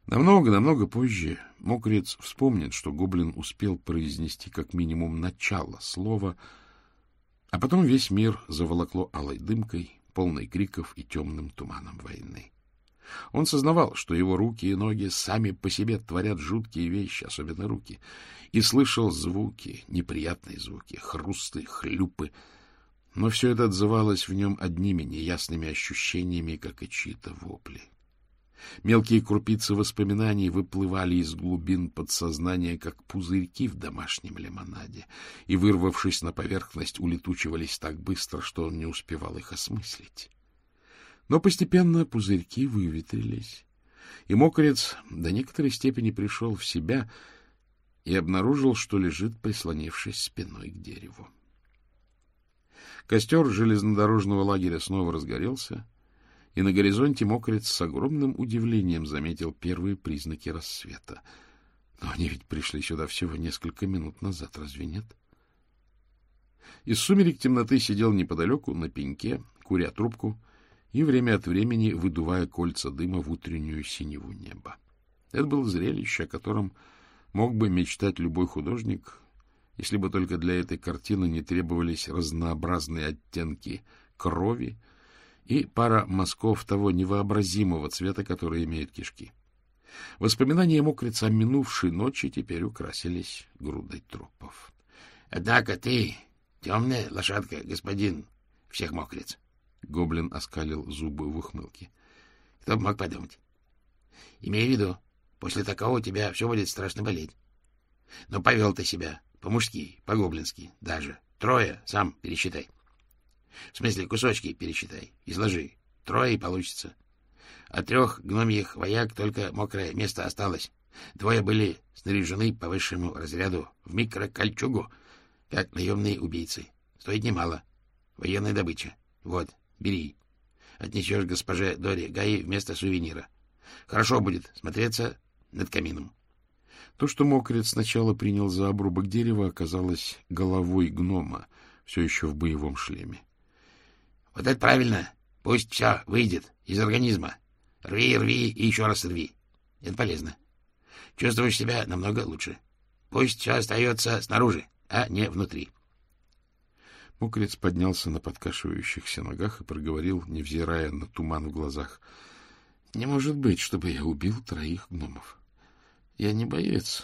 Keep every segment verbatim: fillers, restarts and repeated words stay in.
Намного-намного позже Мокрец вспомнит, что гоблин успел произнести как минимум начало слова, а потом весь мир заволокло алой дымкой, полной криков и темным туманом войны. Он сознавал, что его руки и ноги сами по себе творят жуткие вещи, особенно руки, и слышал звуки, неприятные звуки, хрусты, хлюпы, но все это отзывалось в нем одними неясными ощущениями, как и чьи-то вопли. Мелкие крупицы воспоминаний выплывали из глубин подсознания, как пузырьки в домашнем лимонаде, и, вырвавшись на поверхность, улетучивались так быстро, что он не успевал их осмыслить. Но постепенно пузырьки выветрились, и Мокрец до некоторой степени пришел в себя и обнаружил, что лежит, прислонившись спиной к дереву. Костер железнодорожного лагеря снова разгорелся, и на горизонте Мокрец с огромным удивлением заметил первые признаки рассвета. Но они ведь пришли сюда всего несколько минут назад, разве нет? Из сумерек темноты сидел неподалеку, на пеньке, куря трубку и время от времени выдувая кольца дыма в утреннюю синеву неба. Это было зрелище, о котором мог бы мечтать любой художник, если бы только для этой картины не требовались разнообразные оттенки крови и пара мазков того невообразимого цвета, который имеют кишки. Воспоминания Мокрица о минувшей ночи теперь украсились грудой трупов. — Однако ты темная лошадка, господин всех Мокриц. Гоблин оскалил зубы в ухмылке. — Кто бы мог подумать? Имей в виду, после такого у тебя все будет страшно болеть. Но повел ты себя по-мужски, по-гоблински даже. Трое, сам пересчитай. В смысле, кусочки пересчитай, изложи. Трое и получится. От трех гномьих вояк только мокрое место осталось. Двое были снаряжены по высшему разряду в микрокольчугу, как наемные убийцы. Стоит немало. Военная добыча. Вот, бери. Отнесешь госпоже Доре Гаи вместо сувенира. Хорошо будет смотреться над камином. То, что Мокрец сначала принял за обрубок дерева, оказалось головой гнома, все еще в боевом шлеме. — Вот это правильно. Пусть все выйдет из организма. Рви, рви и еще раз рви. Это полезно. Чувствуешь себя намного лучше. Пусть все остается снаружи, а не внутри. Мокрец поднялся на подкашивающихся ногах и проговорил, невзирая на туман в глазах. — Не может быть, чтобы я убил троих гномов. Я не боец.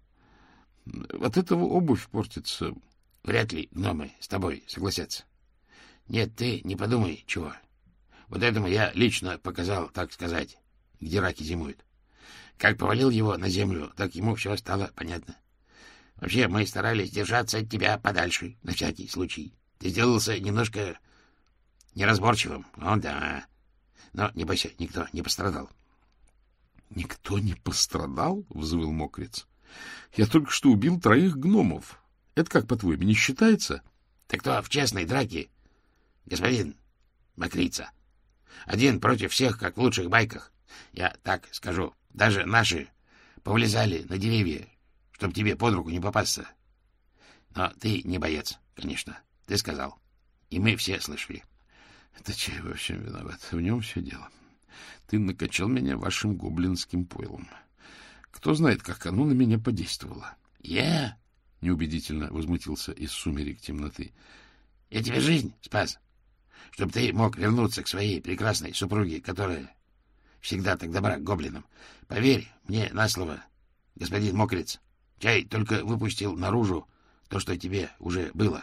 От этого обувь портится. Вряд ли гномы с тобой согласятся. Нет, ты не подумай, чего. Вот этому я лично показал, так сказать, где раки зимуют. Как повалил его на землю, так ему все стало понятно. Вообще, мы старались держаться от тебя подальше, на всякий случай. Ты сделался немножко неразборчивым. О, да. Но, не бойся, никто не пострадал. — Никто не пострадал? — взвыл Мокрец. — Я только что убил троих гномов. Это как, по-твоему, не считается? — Так кто в честной драке, господин Мокрица? Один против всех, как в лучших байках. Я так скажу, даже наши повлезали на деревья, чтобы тебе под руку не попасться. Но ты не боец, конечно, ты сказал. И мы все слышали. — Это чей во всем виноват? В нем все дело. Ты накачал меня вашим гоблинским пойлом. Кто знает, как оно на меня подействовало. — Я? — неубедительно возмутился из сумерек темноты. — Я тебе жизнь спас, чтобы ты мог вернуться к своей прекрасной супруге, которая всегда так добра к гоблинам. Поверь мне на слово, господин Мокрец, чай только выпустил наружу то, что тебе уже было.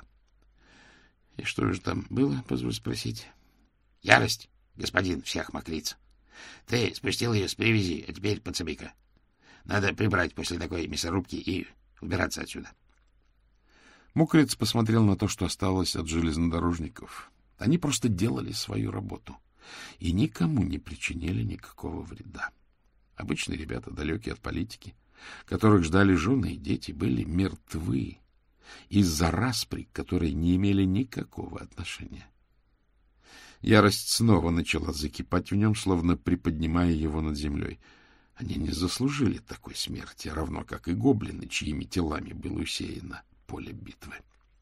— И что же там было, позволь спросить? — Ярость, господин всех Мокриц. Ты спустил ее с привязи, а теперь подсоби-ка. Надо прибрать после такой мясорубки и убираться отсюда. Мокрец посмотрел на то, что осталось от железнодорожников. Они просто делали свою работу и никому не причинили никакого вреда. Обычные ребята, далекие от политики, которых ждали жены и дети, были мертвы из-за распри, которые не имели никакого отношения. Ярость снова начала закипать в нем, словно приподнимая его над землей. Они не заслужили такой смерти, равно как и гоблины, чьими телами было усеяно поле битвы.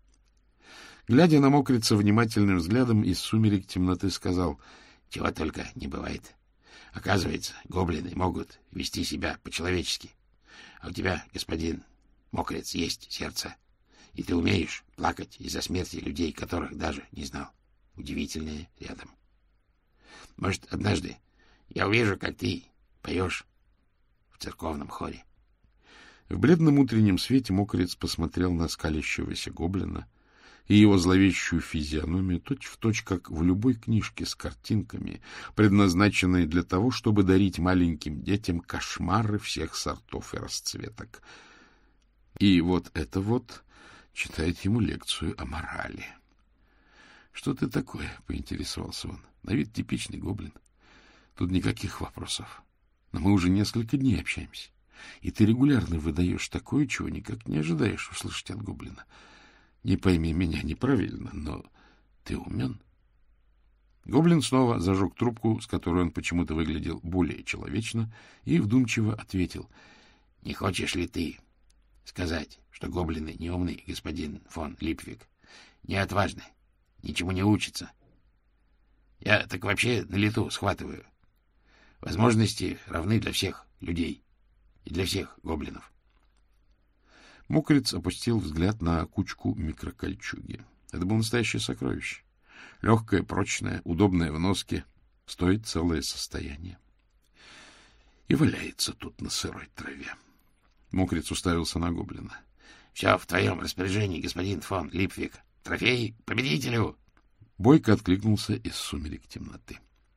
Глядя на Мокрица внимательным взглядом, из сумерек темноты сказал: — Чего только не бывает. Оказывается, гоблины могут вести себя по-человечески. А у тебя, господин Мокрец, есть сердце. И ты умеешь плакать из-за смерти людей, которых даже не знал. Удивительное рядом. Может, однажды я увижу, как ты поешь в церковном хоре. В бледном утреннем свете Мокрец посмотрел на скалящегося гоблина и его зловещую физиономию точь-в-точь, как в любой книжке с картинками, предназначенной для того, чтобы дарить маленьким детям кошмары всех сортов и расцветок. И вот это вот читает ему лекцию о морали. — Что ты такое? — поинтересовался он. — На вид типичный гоблин. Тут никаких вопросов. Но мы уже несколько дней общаемся. И ты регулярно выдаешь такое, чего никак не ожидаешь услышать от гоблина. Не пойми меня неправильно, но ты умен. Гоблин снова зажег трубку, с которой он почему-то выглядел более человечно, и вдумчиво ответил. — Не хочешь ли ты сказать, что гоблины неумный, господин фон Липвик, не отважны, ничему не учатся? Я так вообще на лету схватываю. Возможности равны для всех людей и для всех гоблинов. Мокрец опустил взгляд на кучку микрокольчуги. Это было настоящее сокровище. Легкое, прочное, удобное в носке. Стоит целое состояние. И валяется тут на сырой траве. Мокрец уставился на гоблина. — Все в твоем распоряжении, господин фон Липвик. Трофей победителю! Бойко откликнулся из сумерек темноты.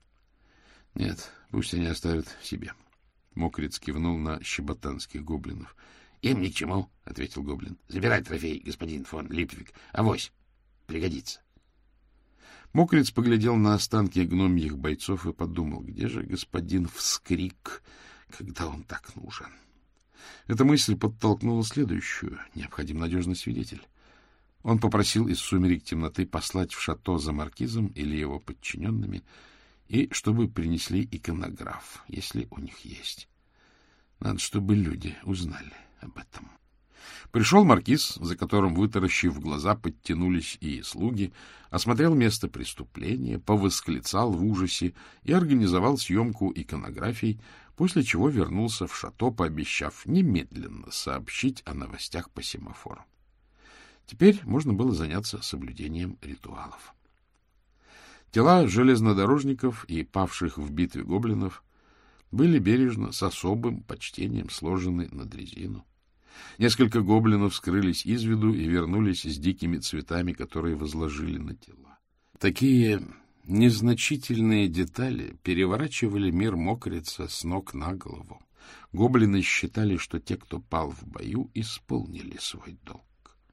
— Нет, пусть они оставят себе. Мокрец кивнул на щеботанских гоблинов. — Им ни к чему, — ответил гоблин. — Забирай трофей, господин фон Липвик. Авось пригодится. Мокрец поглядел на останки гномьих бойцов и подумал, где же господин Вскрик, когда он так нужен. Эта мысль подтолкнула следующую. Необходим надежный свидетель. Он попросил из сумерек темноты послать в шато за маркизом или его подчиненными, и чтобы принесли иконограф, если у них есть. Надо, чтобы люди узнали об этом. Пришел маркиз, за которым, вытаращив глаза, подтянулись и слуги, осмотрел место преступления, повосклицал в ужасе и организовал съемку иконографий, после чего вернулся в шато, пообещав немедленно сообщить о новостях по семафору. Теперь можно было заняться соблюдением ритуалов. Тела железнодорожников и павших в битве гоблинов были бережно, с особым почтением сложены на дрезину. Несколько гоблинов скрылись из виду и вернулись с дикими цветами, которые возложили на тела. Такие незначительные детали переворачивали мир Мокрица с ног на голову. Гоблины считали, что те, кто пал в бою, исполнили свой долг.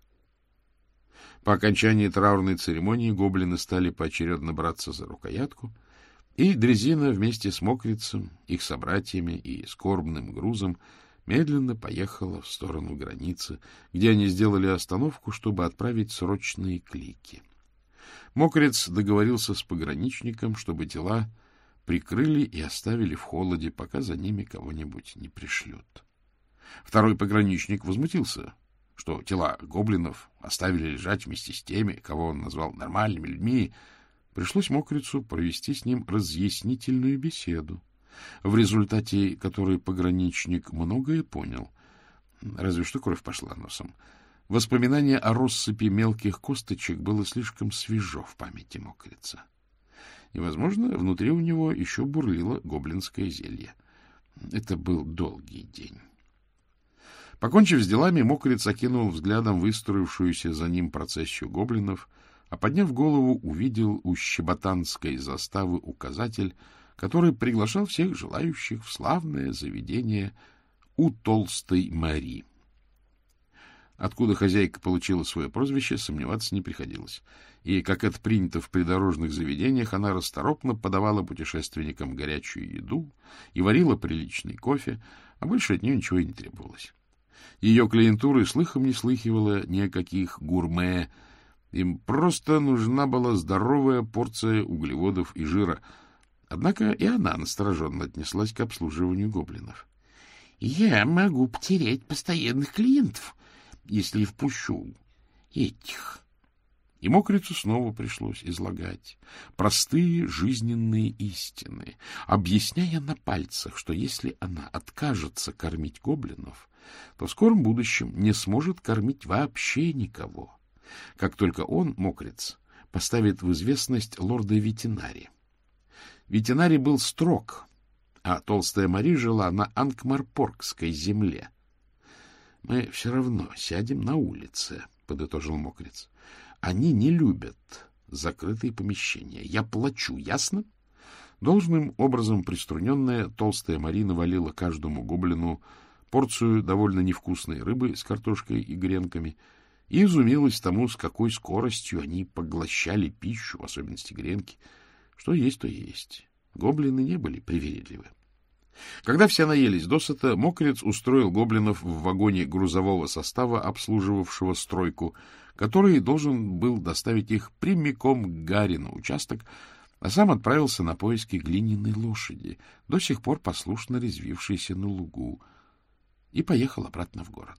По окончании траурной церемонии гоблины стали поочередно браться за рукоятку, и дрезина вместе с Мокрицем, их собратьями и скорбным грузом медленно поехала в сторону границы, где они сделали остановку, чтобы отправить срочные клики. Мокрец договорился с пограничником, чтобы тела прикрыли и оставили в холоде, пока за ними кого-нибудь не пришлют. Второй пограничник возмутился, что тела гоблинов оставили лежать вместе с теми, кого он назвал нормальными людьми. Пришлось Мокрицу провести с ним разъяснительную беседу, в результате которой пограничник многое понял, разве что кровь пошла носом. Воспоминание о россыпи мелких косточек было слишком свежо в памяти Мокрица. И, возможно, внутри у него еще бурлило гоблинское зелье. Это был долгий день. Покончив с делами, Мокриц окинул взглядом выстроившуюся за ним процессию гоблинов, а, подняв голову, увидел у щеботанской заставы указатель, который приглашал всех желающих в славное заведение у Толстой Мари. Откуда хозяйка получила свое прозвище, сомневаться не приходилось. И, как это принято в придорожных заведениях, она расторопно подавала путешественникам горячую еду и варила приличный кофе, а больше от нее ничего и не требовалось. Ее клиентура и слыхом не слыхивала ни о каких гурме. Им просто нужна была здоровая порция углеводов и жира. Однако и она настороженно отнеслась к обслуживанию гоблинов. — Я могу потерять постоянных клиентов, если впущу этих, И Мокрицу снова пришлось излагать простые жизненные истины, объясняя на пальцах, что если она откажется кормить гоблинов, то в скором будущем не сможет кормить вообще никого, как только он, Мокриц, поставит в известность лорда Ветинари. Ветинари был строг, а толстая Мари жила на Анкмарпоркской земле. — Мы все равно сядем на улице, — подытожил Мокриц. — Они не любят закрытые помещения. Я плачу, ясно? Должным образом приструненная толстая Мари навалила каждому гоблину порцию довольно невкусной рыбы с картошкой и гренками и изумилась тому, с какой скоростью они поглощали пищу, в особенности гренки. Что есть, то есть. Гоблины не были привередливы. Когда все наелись досыта, Мокриц устроил гоблинов в вагоне грузового состава, обслуживавшего стройку, который должен был доставить их прямиком к Гарри на участок, а сам отправился на поиски глиняной лошади, до сих пор послушно резвившейся на лугу, и поехал обратно в город.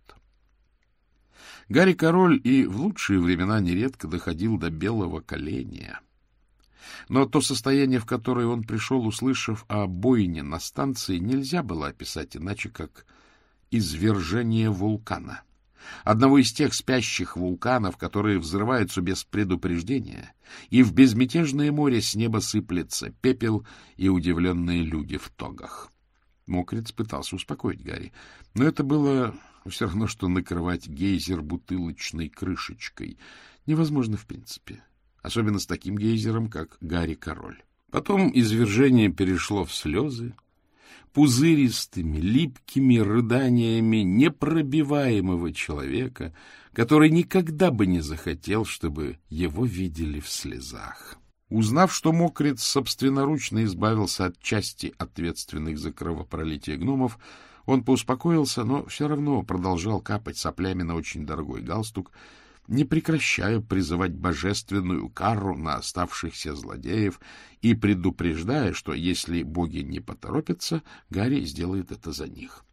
Гарри-король и в лучшие времена нередко доходил до белого коленя. Но то состояние, в которое он пришел, услышав о бойне на станции, нельзя было описать иначе, как извержение вулкана. Одного из тех спящих вулканов, которые взрываются без предупреждения, и в безмятежное море с неба сыплется пепел и удивленные люди в тогах. Мокриц пытался успокоить Гарри, но это было все равно, что накрывать гейзер бутылочной крышечкой. Невозможно в принципе. Особенно с таким гейзером, как Гарри-король. Потом извержение перешло в слезы, пузыристыми, липкими рыданиями непробиваемого человека, который никогда бы не захотел, чтобы его видели в слезах. Узнав, что Мокриц собственноручно избавился от части ответственных за кровопролитие гномов, он поуспокоился, но все равно продолжал капать соплями на очень дорогой галстук, не прекращая призывать божественную кару на оставшихся злодеев и предупреждая, что если боги не поторопятся, Гарри сделает это за них.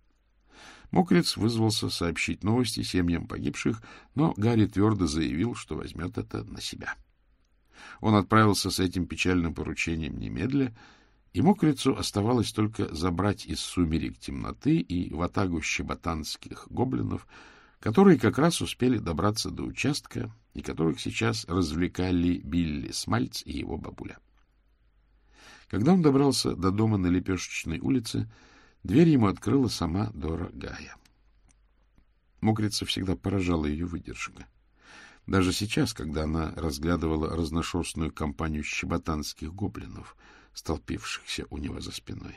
Мокриц вызвался сообщить новости семьям погибших, но Гарри твердо заявил, что возьмет это на себя. Он отправился с этим печальным поручением немедля, и Мокрицу оставалось только забрать из сумерек темноты и ватагу щеботанских гоблинов, которые как раз успели добраться до участка и которых сейчас развлекали Билли Смальц и его бабуля. Когда он добрался до дома на Лепешечной улице, дверь ему открыла сама Дора Гая. Мокрица всегда поражала ее выдержка. Даже сейчас, когда она разглядывала разношерстную компанию щеботанских гоблинов, столпившихся у него за спиной.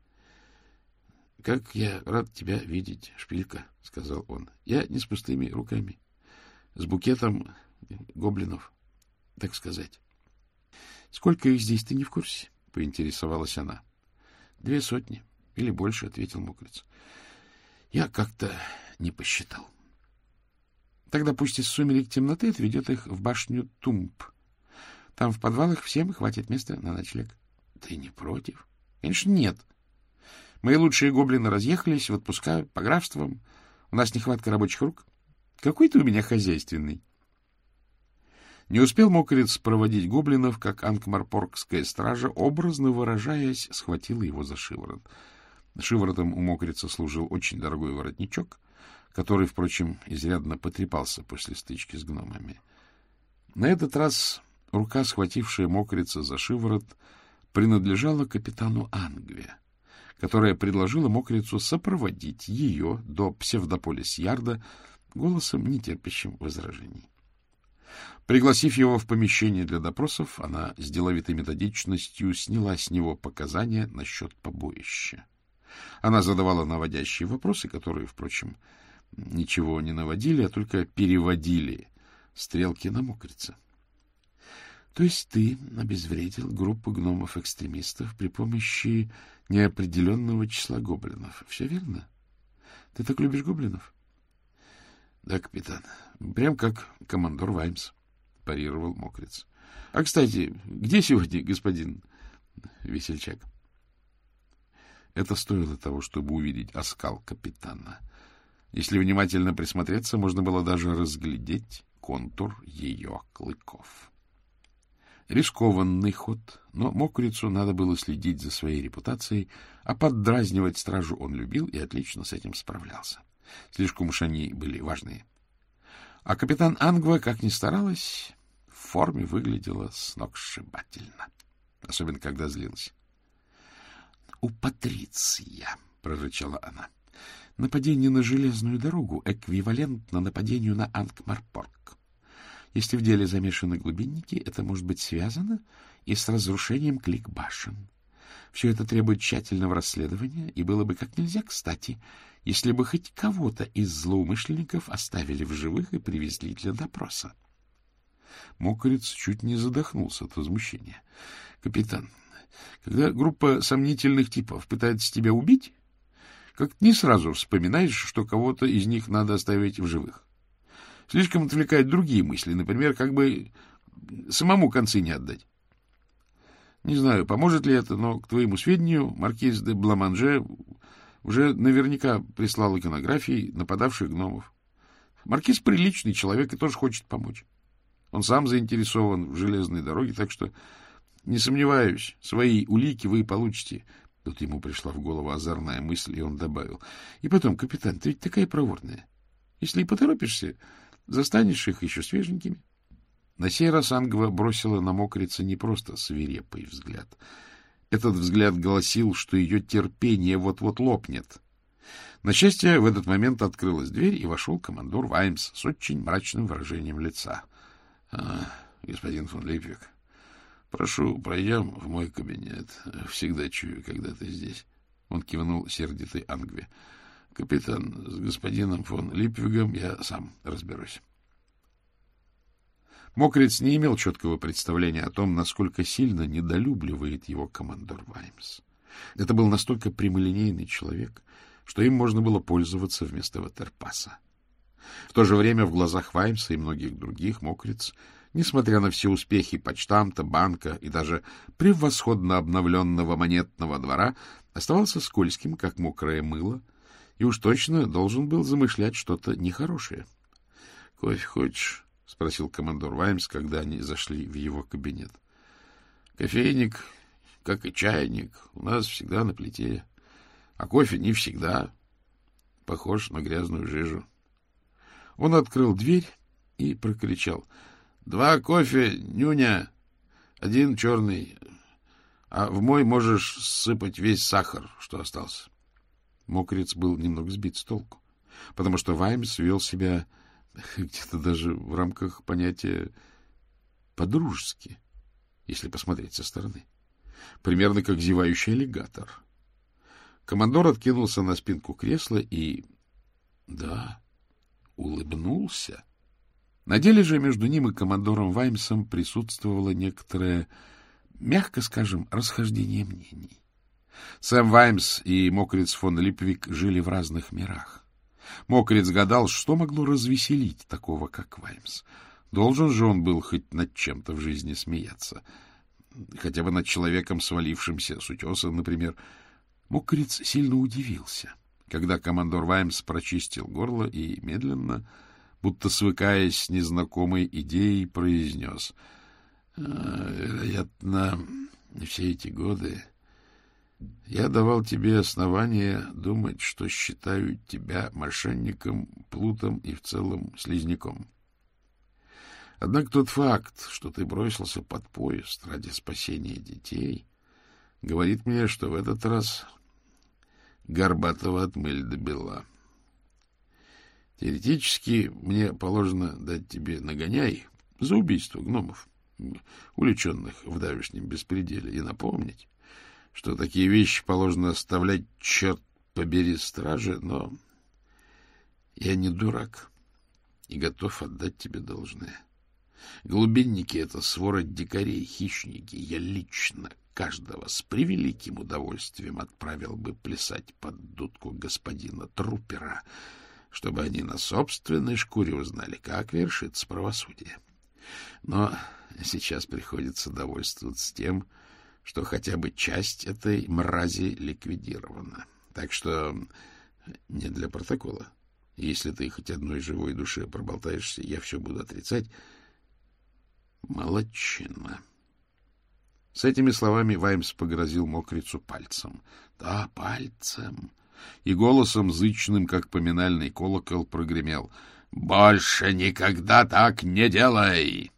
— Как я рад тебя видеть, Шпилька, — сказал он. — Я не с пустыми руками, с букетом гоблинов, так сказать. — Сколько их здесь, ты не в курсе? — поинтересовалась она. — Две сотни или больше, — ответил Мокриц. — Я как-то не посчитал. — Тогда пусть из сумерек темноты отведет их в башню Тумб. Там в подвалах всем хватит места на ночлег. — Ты не против? — Конечно, нет. Мои лучшие гоблины разъехались в отпуска по графствам. У нас нехватка рабочих рук. Какой ты у меня хозяйственный. Не успел Мокриц проводить гоблинов, как Анкмарпоркская стража, образно выражаясь, схватила его за шиворот. Шиворотом у Мокрица служил очень дорогой воротничок, который, впрочем, изрядно потрепался после стычки с гномами. На этот раз рука, схватившая Мокрица за шиворот, принадлежала капитану Ангве, которая предложила Мокрицу сопроводить ее до Псевдополис-Ярда голосом, нетерпящим возражений. Пригласив его в помещение для допросов, она с деловитой методичностью сняла с него показания насчет побоища. Она задавала наводящие вопросы, которые, впрочем, ничего не наводили, а только переводили стрелки на Мокрица. — То есть ты обезвредил группу гномов-экстремистов при помощи неопределенного числа гоблинов. Все верно? Ты так любишь гоблинов? — Да, капитан. Прям как командор Ваймс, — парировал Мокриц. — А, кстати, где сегодня господин весельчак? Это стоило того, чтобы увидеть оскал капитана. Если внимательно присмотреться, можно было даже разглядеть контур ее клыков. Рискованный ход, но мокрицу надо было следить за своей репутацией, а поддразнивать стражу он любил и отлично с этим справлялся. Слишком уж они были важные. А капитан Ангва, как ни старалась, в форме выглядела сногсшибательно, особенно когда злилась. — У Патриция, — прорычала она, — нападение на железную дорогу эквивалентно нападению на Анкмарпорг. Если в деле замешаны глубинники, это может быть связано и с разрушением клик-башен. Все это требует тщательного расследования, и было бы как нельзя кстати, если бы хоть кого-то из злоумышленников оставили в живых и привезли для допроса. Мокрец чуть не задохнулся от возмущения. — Капитан, когда группа сомнительных типов пытается тебя убить, как не сразу вспоминаешь, что кого-то из них надо оставить в живых. Слишком отвлекают другие мысли, например, как бы самому концы не отдать. Не знаю, поможет ли это, но, к твоему сведению, маркиз де Бламанже уже наверняка прислал иконографии нападавших гномов. Маркиз приличный человек и тоже хочет помочь. Он сам заинтересован в железной дороге, так что, не сомневаюсь, свои улики вы получите. Тут ему пришла в голову озорная мысль, и он добавил. И потом, капитан, ты ведь такая проворная. Если и поторопишься, застанешь их еще свеженькими. На сей раз Ангва бросила на мокрица не просто свирепый взгляд. Этот взгляд гласил, что ее терпение вот-вот лопнет. На счастье, в этот момент открылась дверь, и вошел командор Ваймс с очень мрачным выражением лица. А, — Господин фон Липвик, прошу, пройдем в мой кабинет. Всегда чую, когда ты здесь. Он кивнул сердитой Ангве. — Капитан, с господином фон Липвигом я сам разберусь. Мокриц не имел четкого представления о том, насколько сильно недолюбливает его командор Ваймс. Это был настолько прямолинейный человек, что им можно было пользоваться вместо ватерпаса. В то же время в глазах Ваймса и многих других Мокриц, несмотря на все успехи почтамта, банка и даже превосходно обновленного монетного двора, оставался скользким, как мокрое мыло, и уж точно должен был замышлять что-то нехорошее. — Кофе хочешь? — спросил командор Ваймс, когда они зашли в его кабинет. — Кофейник, как и чайник, у нас всегда на плите, а кофе не всегда. Похож на грязную жижу. Он открыл дверь и прокричал. — Два кофе, нюня, один черный, а в мой можешь сыпать весь сахар, что остался. Мокриц был немного сбит с толку, потому что Ваймс вел себя где-то даже в рамках понятия по-дружески, если посмотреть со стороны. Примерно как зевающий аллигатор. Командор откинулся на спинку кресла и... да, улыбнулся. На деле же между ним и командором Ваймсом присутствовало некоторое, мягко скажем, расхождение мнений. Сэм Ваймс и Мокриц фон Липвик жили в разных мирах. Мокриц гадал, что могло развеселить такого, как Ваймс. Должен же он был хоть над чем-то в жизни смеяться. Хотя бы над человеком, свалившимся с утеса, например. Мокриц сильно удивился, когда командор Ваймс прочистил горло и медленно, будто свыкаясь с незнакомой идеей, произнес: а, вероятно, все эти годы я давал тебе основания думать, что считаю тебя мошенником, плутом и в целом слизняком. Однако тот факт, что ты бросился под поезд ради спасения детей, говорит мне, что в этот раз Горбатого отмыли до бела. Теоретически мне положено дать тебе нагоняй за убийство гномов, уличенных в давешнем беспределе, и напомнить, что такие вещи положено оставлять, черт побери, страже, но я не дурак и готов отдать тебе должное. Глубинники — это свора дикарей, хищники. Я лично каждого с превеликим удовольствием отправил бы плясать под дудку господина Трупера, чтобы они на собственной шкуре узнали, как вершится правосудие. Но сейчас приходится довольствоваться тем, что хотя бы часть этой мрази ликвидирована. Так что не для протокола. Если ты хоть одной живой душе проболтаешься, я все буду отрицать. Молодчина. С этими словами Ваймс погрозил мокрицу пальцем. Да, пальцем. И голосом зычным, как поминальный колокол, прогремел: «Больше никогда так не делай!»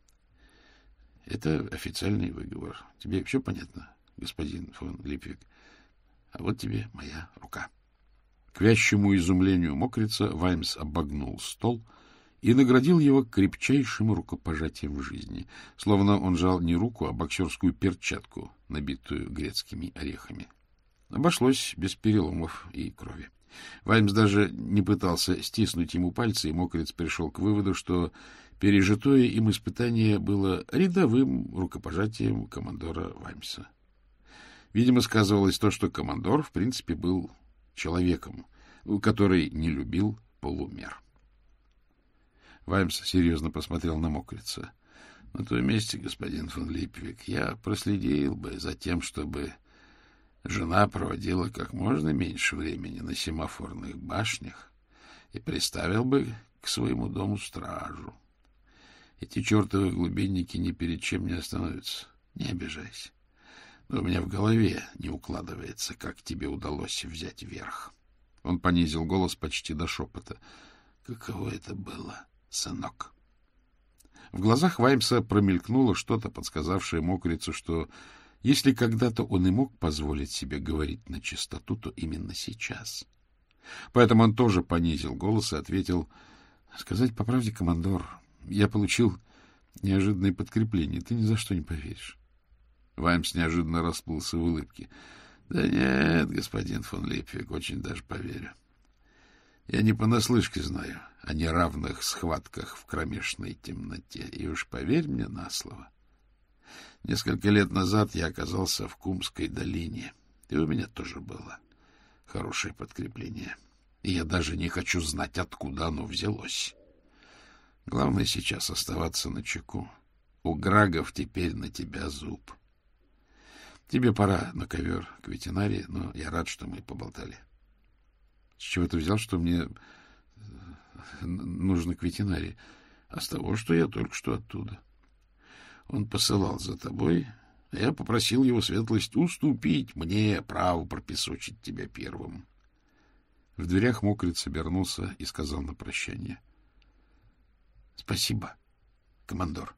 Это официальный выговор. Тебе все понятно, господин фон Липвик? А вот тебе моя рука. К вящему изумлению мокрица Ваймс обогнул стол и наградил его крепчайшим рукопожатием в жизни, словно он жал не руку, а боксерскую перчатку, набитую грецкими орехами. Обошлось без переломов и крови. Ваймс даже не пытался стиснуть ему пальцы, и мокриц пришел к выводу, что пережитое им испытание было рядовым рукопожатием командора Ваймса. Видимо, сказывалось то, что командор, в принципе, был человеком, который не любил полумер. Ваймс серьезно посмотрел на мокрица. — На том месте, господин фон Липвик, я проследил бы за тем, чтобы жена проводила как можно меньше времени на семафорных башнях и приставил бы к своему дому стражу. Эти чертовы глубинники ни перед чем не остановятся. Не обижайся. Но у меня в голове не укладывается, как тебе удалось взять верх. Он понизил голос почти до шепота. Каково это было, сынок? В глазах Ваймса промелькнуло что-то, подсказавшее мокрицу, что если когда-то он и мог позволить себе говорить на чистоту, то именно сейчас. Поэтому он тоже понизил голос и ответил: — Сказать по правде, командор, я получил неожиданное подкрепление. Ты ни за что не поверишь. Ваймс неожиданно расплылся в улыбке. — Да нет, господин фон Липвик, очень даже поверю. Я не понаслышке знаю о неравных схватках в кромешной темноте, и уж поверь мне на слово. Несколько лет назад я оказался в Кумской долине, и у меня тоже было хорошее подкрепление. И я даже не хочу знать, откуда оно взялось. Главное сейчас оставаться начеку. У Грагов теперь на тебя зуб. Тебе пора на ковер к ветеринарии, но я рад, что мы поболтали. С чего ты взял, что мне нужно к ветеринарии? А с того, что я только что оттуда. Он посылал за тобой, а я попросил его светлость уступить мне право пропесочить тебя первым. В дверях мокриц обернулся и сказал на прощание: — Спасибо, командор.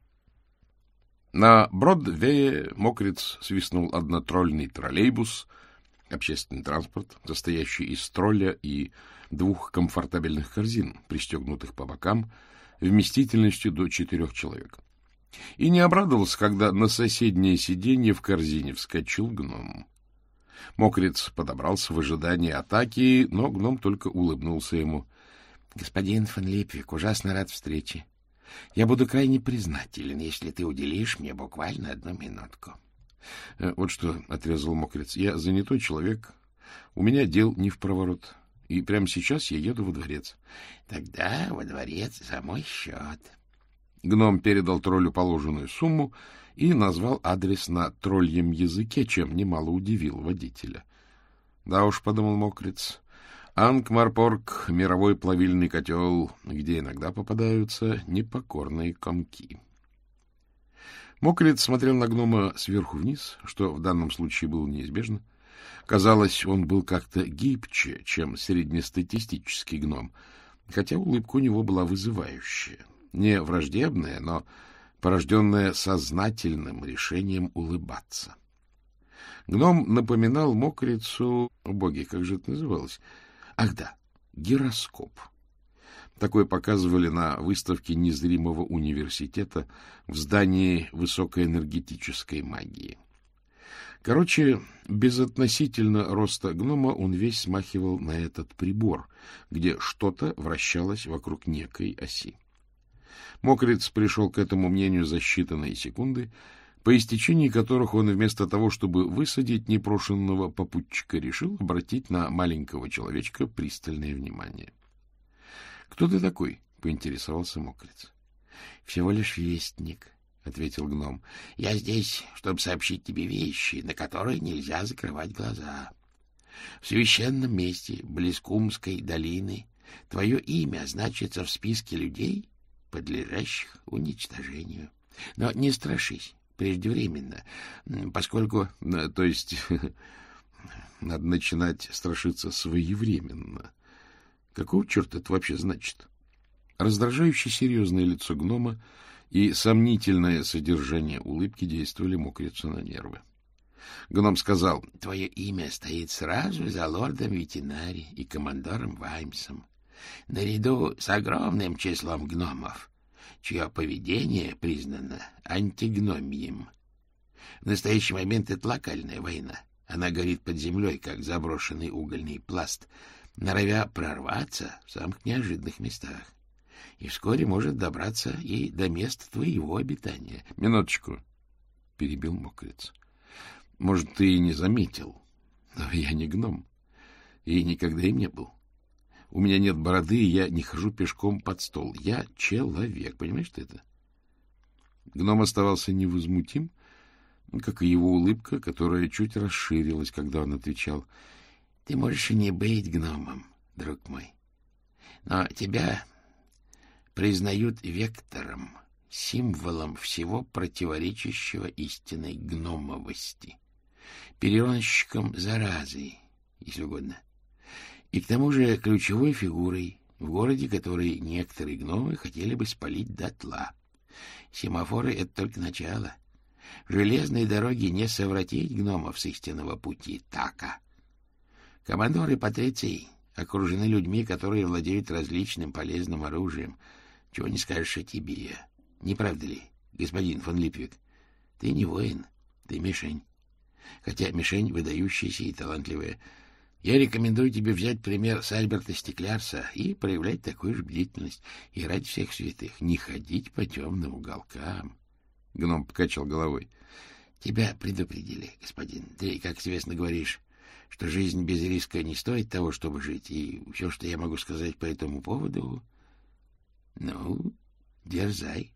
На Бродвее мокриц свистнул однотрольный троллейбус, общественный транспорт, состоящий из тролля и двух комфортабельных корзин, пристегнутых по бокам, вместительностью до четырех человек. И не обрадовался, когда на соседнее сиденье в корзине вскочил гном. Мокриц подобрался в ожидании атаки, но гном только улыбнулся ему. — Господин фон Липвик, ужасно рад встрече. Я буду крайне признателен, если ты уделишь мне буквально одну минутку. — Вот что, — отрезал мокриц, — я занятой человек, у меня дел не впроворот, и прямо сейчас я еду во дворец. — Тогда во дворец за мой счет. Гном передал троллю положенную сумму и назвал адрес на тролльем языке, чем немало удивил водителя. Да уж, — подумал мокриц, — Анкмарпорг — мировой плавильный котел, где иногда попадаются непокорные комки. Мокриц смотрел на гнома сверху вниз, что в данном случае было неизбежно. Казалось, он был как-то гибче, чем среднестатистический гном, хотя улыбка у него была вызывающая. Не враждебная, но порожденная сознательным решением улыбаться. Гном напоминал мокрицу... О, боги, как же это называлось? Ах да, гироскоп. Такой показывали на выставке незримого университета в здании высокоэнергетической магии. Короче, безотносительно роста гнома он весь смахивал на этот прибор, где что-то вращалось вокруг некой оси. Мокриц пришел к этому мнению за считанные секунды, по истечении которых он вместо того, чтобы высадить непрошенного попутчика, решил обратить на маленького человечка пристальное внимание. — Кто ты такой? — поинтересовался мокриц. — Всего лишь вестник, — ответил гном. — Я здесь, чтобы сообщить тебе вещи, на которые нельзя закрывать глаза. В священном месте, близ Кумской долины, Твое имя значится в списке людей, подлежащих уничтожению. Но не страшись преждевременно, поскольку... То есть надо начинать страшиться своевременно. Какого черта это вообще значит? Раздражающе серьезное лицо гнома и сомнительное содержание улыбки действовали мокрицу на нервы. Гном сказал: — Твое имя стоит сразу за лордом Ветинари и командором Ваймсом, наряду с огромным числом гномов, чье поведение признано антигномием. В настоящий момент это локальная война. Она горит под землей, как заброшенный угольный пласт, норовя прорваться в самых неожиданных местах. И вскоре может добраться и до места твоего обитания. — Минуточку, — перебил мокрец. — Может, ты и не заметил, но я не гном, и никогда им не был. У меня нет бороды, и я не хожу пешком под стол. Я человек, понимаешь ты это? Гном оставался невозмутим, как и его улыбка, которая чуть расширилась, когда он отвечал: — Ты можешь и не быть гномом, друг мой, но тебя признают вектором, символом всего противоречащего истинной гномовости, переносчиком заразы, если угодно, и к тому же ключевой фигурой в городе, который некоторые гномы хотели бы спалить дотла. Семафоры — это только начало. Железной дороги не совратить гномов с истинного пути, така. Командоры и патриции окружены людьми, которые владеют различным полезным оружием. Чего не скажешь о тебе. Не правда ли, господин фон Липвик? Ты не воин, ты мишень. Хотя мишень выдающаяся и талантливая. Я рекомендую тебе взять пример с Альберта Стеклярса и проявлять такую же бдительность. И ради всех святых не ходить по темным уголкам. Гном покачал головой. — Тебя предупредили, господин. Ты, как известно, говоришь, что жизнь без риска не стоит того, чтобы жить. И все, что я могу сказать по этому поводу... Ну, дерзай.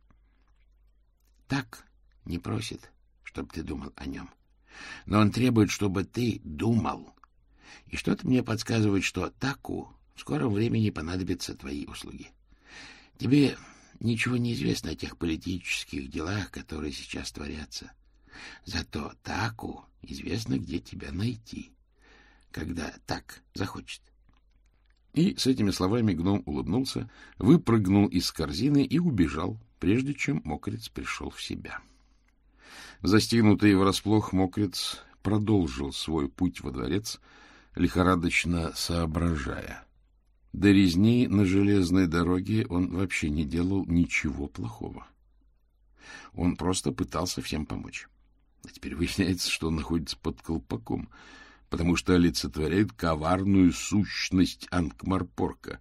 Так не просит, чтобы ты думал о нем. Но он требует, чтобы ты думал. И что-то мне подсказывает, что таку в скором времени понадобятся твои услуги. Тебе ничего не известно о тех политических делах, которые сейчас творятся. Зато таку известно, где тебя найти, когда так захочет. И с этими словами гном улыбнулся, выпрыгнул из корзины и убежал, прежде чем мокрец пришел в себя. Застигнутый врасплох, мокрец продолжил свой путь во дворец, лихорадочно соображая. До резни на железной дороге он вообще не делал ничего плохого. Он просто пытался всем помочь. А теперь выясняется, что он находится под колпаком, потому что олицетворяет коварную сущность Анкмарпорка.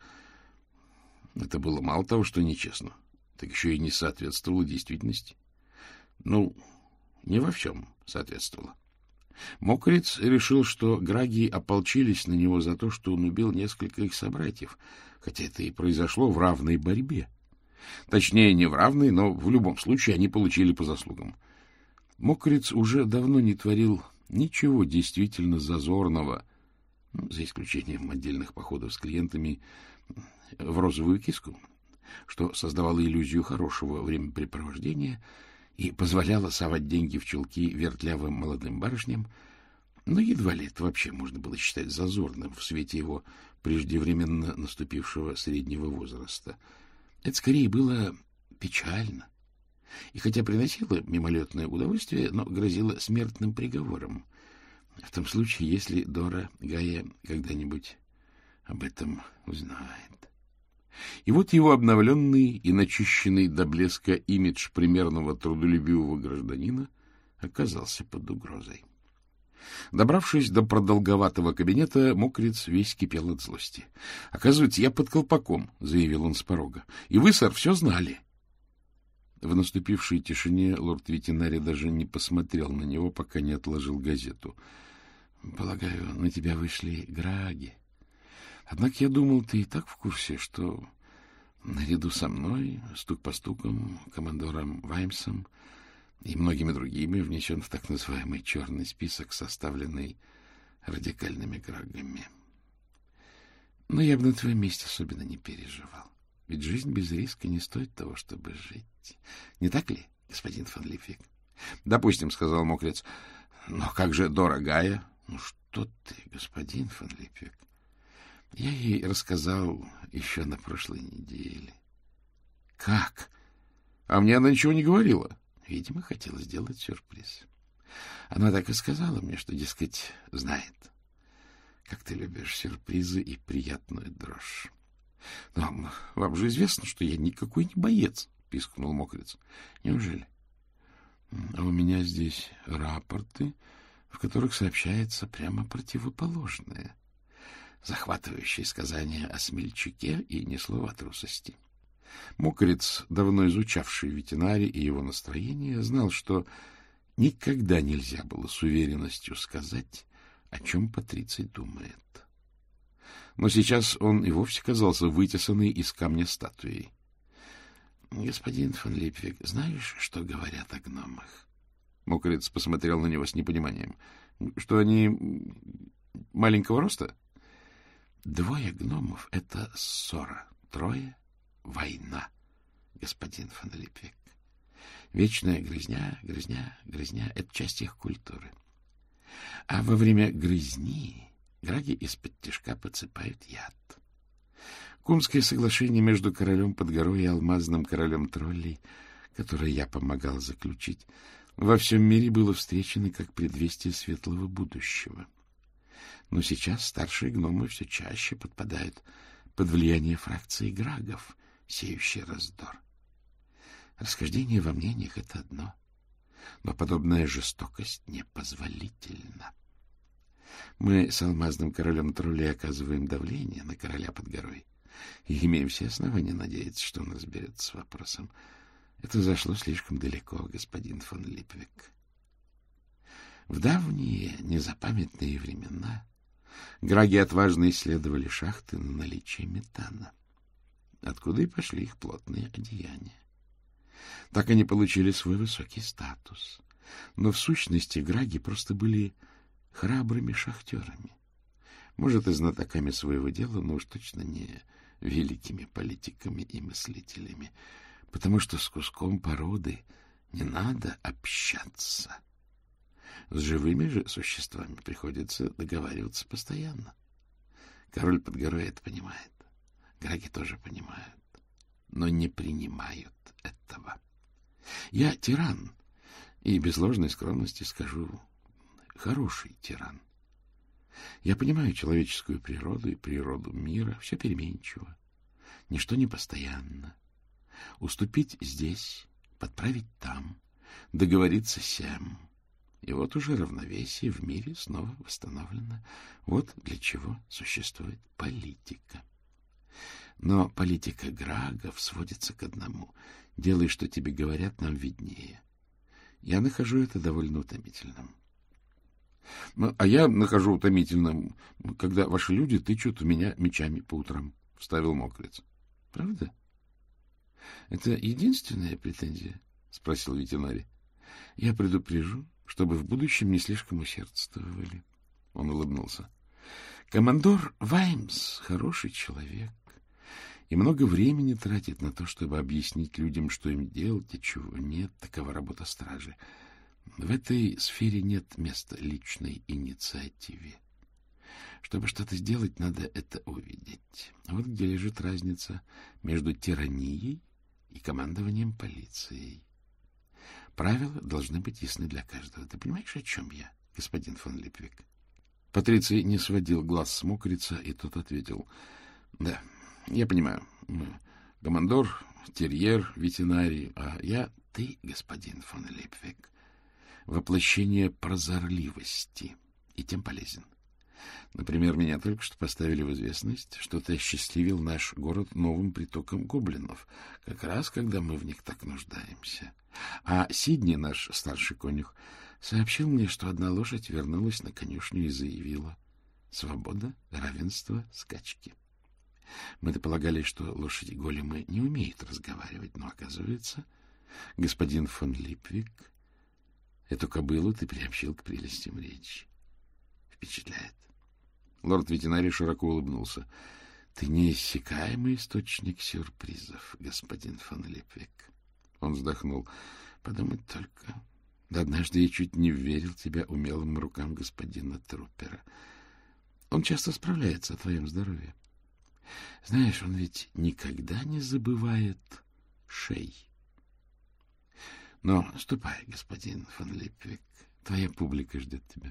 Это было мало того, что нечестно, так еще и не соответствовало действительности. Ну, не во всем соответствовало. Мокрец решил, что граги ополчились на него за то, что он убил несколько их собратьев, хотя это и произошло в равной борьбе. Точнее, не в равной, но в любом случае они получили по заслугам. Мокрец уже давно не творил ничего действительно зазорного, ну, за исключением отдельных походов с клиентами в розовую киску, что создавало иллюзию хорошего времяпрепровождения и позволяло совать деньги в чулки вертлявым молодым барышням, но едва ли это вообще можно было считать зазорным в свете его преждевременно наступившего среднего возраста. Это скорее было печально. И хотя приносило мимолетное удовольствие, но грозило смертным приговором. В том случае, если Дора Гая когда-нибудь об этом узнает. И вот его обновленный и начищенный до блеска имидж примерного трудолюбивого гражданина оказался под угрозой. Добравшись до продолговатого кабинета, мокрец весь кипел от злости. — Оказывается, я под колпаком, — заявил он с порога. — И вы, сэр, все знали. В наступившей тишине лорд Ветинари даже не посмотрел на него, пока не отложил газету. — Полагаю, на тебя вышли граги. Однако я думал, ты и так в курсе, что наряду со мной, стук по стукам, командором Ваймсом и многими другими внесен в так называемый черный список, составленный радикальными грагами. Но я бы на твоем месте особенно не переживал. Ведь жизнь без риска не стоит того, чтобы жить. Не так ли, господин фон Липвик? — Допустим, — сказал Мокриц. — Но как же дорогая? — Ну что ты, господин фон Липвик? Я ей рассказал еще на прошлой неделе. — Как? А мне она ничего не говорила. Видимо, хотела сделать сюрприз. Она так и сказала мне, что, дескать, знает, как ты любишь сюрпризы и приятную дрожь. — Но вам же известно, что я никакой не боец, — пискнул Мокриц. — Неужели? А у меня здесь рапорты, в которых сообщается прямо противоположное. Захватывающее сказание о смельчаке и ни слова о трусости. Мокриц, давно изучавший ветеринарий и его настроение, знал, что никогда нельзя было с уверенностью сказать, о чем Патриций думает. Но сейчас он и вовсе казался вытесанной из камня статуей. — Господин фон Липвик, знаешь, что говорят о гномах? Мокриц посмотрел на него с непониманием. — Что они маленького роста? — Двое гномов — это ссора, трое — война, господин фон Липвик. Вечная грызня, грызня, грызня — это часть их культуры. А во время грызни граги из-под тишка подсыпают яд. Кумское соглашение между королем под горой и алмазным королем троллей, которое я помогал заключить, во всем мире было встречено как предвестие светлого будущего. Но сейчас старшие гномы все чаще подпадают под влияние фракции грагов, сеющей раздор. Расхождение во мнениях — это одно, но подобная жестокость непозволительна. Мы с алмазным королем троллей оказываем давление на короля под горой и имеем все основания надеяться, что он разберется с вопросом. Это зашло слишком далеко, господин фон Липвик. В давние незапамятные времена граги отважно исследовали шахты на наличие метана, откуда и пошли их плотные одеяния. Так они получили свой высокий статус. Но в сущности граги просто были храбрыми шахтерами. Может, и знатоками своего дела, но уж точно не великими политиками и мыслителями, потому что с куском породы не надо общаться. С живыми же существами приходится договариваться постоянно. Король под горой это понимает. Граги тоже понимают, но не принимают этого. Я тиран, и без ложной скромности скажу, хороший тиран. Я понимаю человеческую природу и природу мира, все переменчиво, ничто не постоянно. Уступить здесь, подправить там, договориться сям. И вот уже равновесие в мире снова восстановлено. Вот для чего существует политика. Но политика грагов сводится к одному. Делай, что тебе говорят, нам виднее. Я нахожу это довольно утомительным. — А я нахожу утомительным, когда ваши люди тычут в меня мечами по утрам, — вставил Мокриц. — Правда? — Это единственная претензия? — спросил ветеринарий. — Я предупрежу, чтобы в будущем не слишком усердствовали. Он улыбнулся. — Командор Ваймс хороший человек и много времени тратит на то, чтобы объяснить людям, что им делать и чего нет. Такова работа стражи. В этой сфере нет места личной инициативе. Чтобы что-то сделать, надо это увидеть. Вот где лежит разница между тиранией и командованием полицией. Правила должны быть ясны для каждого. Ты понимаешь, о чем я, господин фон Липвик? Патриций не сводил глаз с Мокрица, и тот ответил: — Да, я понимаю. Командор, терьер, ветеринарий, а я — ты, господин фон Липвик, воплощение прозорливости, и тем полезен. Например, меня только что поставили в известность, что ты осчастливил наш город новым притоком гоблинов, как раз когда мы в них так нуждаемся. А Сидни, наш старший конюх, сообщил мне, что одна лошадь вернулась на конюшню и заявила: свобода, равенство, скачки. Мы-то полагали, что лошади-големы не умеют разговаривать, но, оказывается, господин фон Липвик, эту кобылу ты приобщил к прелестям речи. Впечатляет. Лорд-ветеринарий широко улыбнулся. Ты неиссякаемый источник сюрпризов, господин фон Липвик. Он вздохнул. Подумать только. Да однажды я чуть не верил тебя умелым рукам господина Труппера. Он часто справляется о твоем здоровье. Знаешь, он ведь никогда не забывает шей. Но ступай, господин фон Липвик. Твоя публика ждет тебя.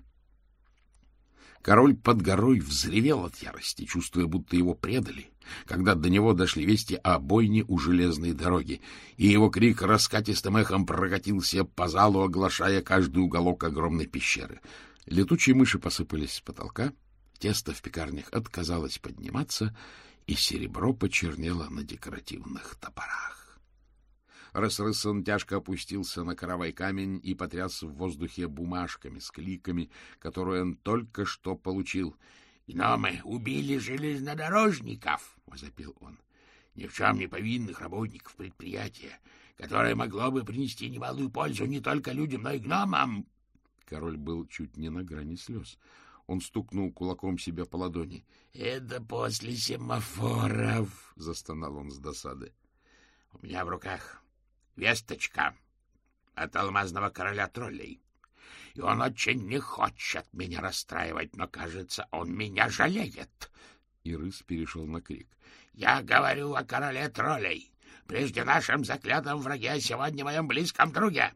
Король под горой взревел от ярости, чувствуя, будто его предали, когда до него дошли вести о бойне у железной дороги, и его крик раскатистым эхом прокатился по залу, оглашая каждый уголок огромной пещеры. Летучие мыши посыпались с потолка, тесто в пекарнях отказалось подниматься, и серебро почернело на декоративных топорах. Ресрыссон тяжко опустился на каравай камень и потряс в воздухе бумажками с кликами, которые он только что получил. — Гномы убили железнодорожников! — возопил он. — Ни в чем не повинных работников предприятия, которое могло бы принести немалую пользу не только людям, но и гномам. Король был чуть не на грани слез. Он стукнул кулаком себе по ладони. — Это после семафоров! — застонал он с досады. — У меня в руках весточка от алмазного короля троллей. И он очень не хочет меня расстраивать, но, кажется, он меня жалеет. И рысь перешел на крик. — Я говорю о короле троллей, прежде нашем заклятом враге, а сегодня моем близком друге.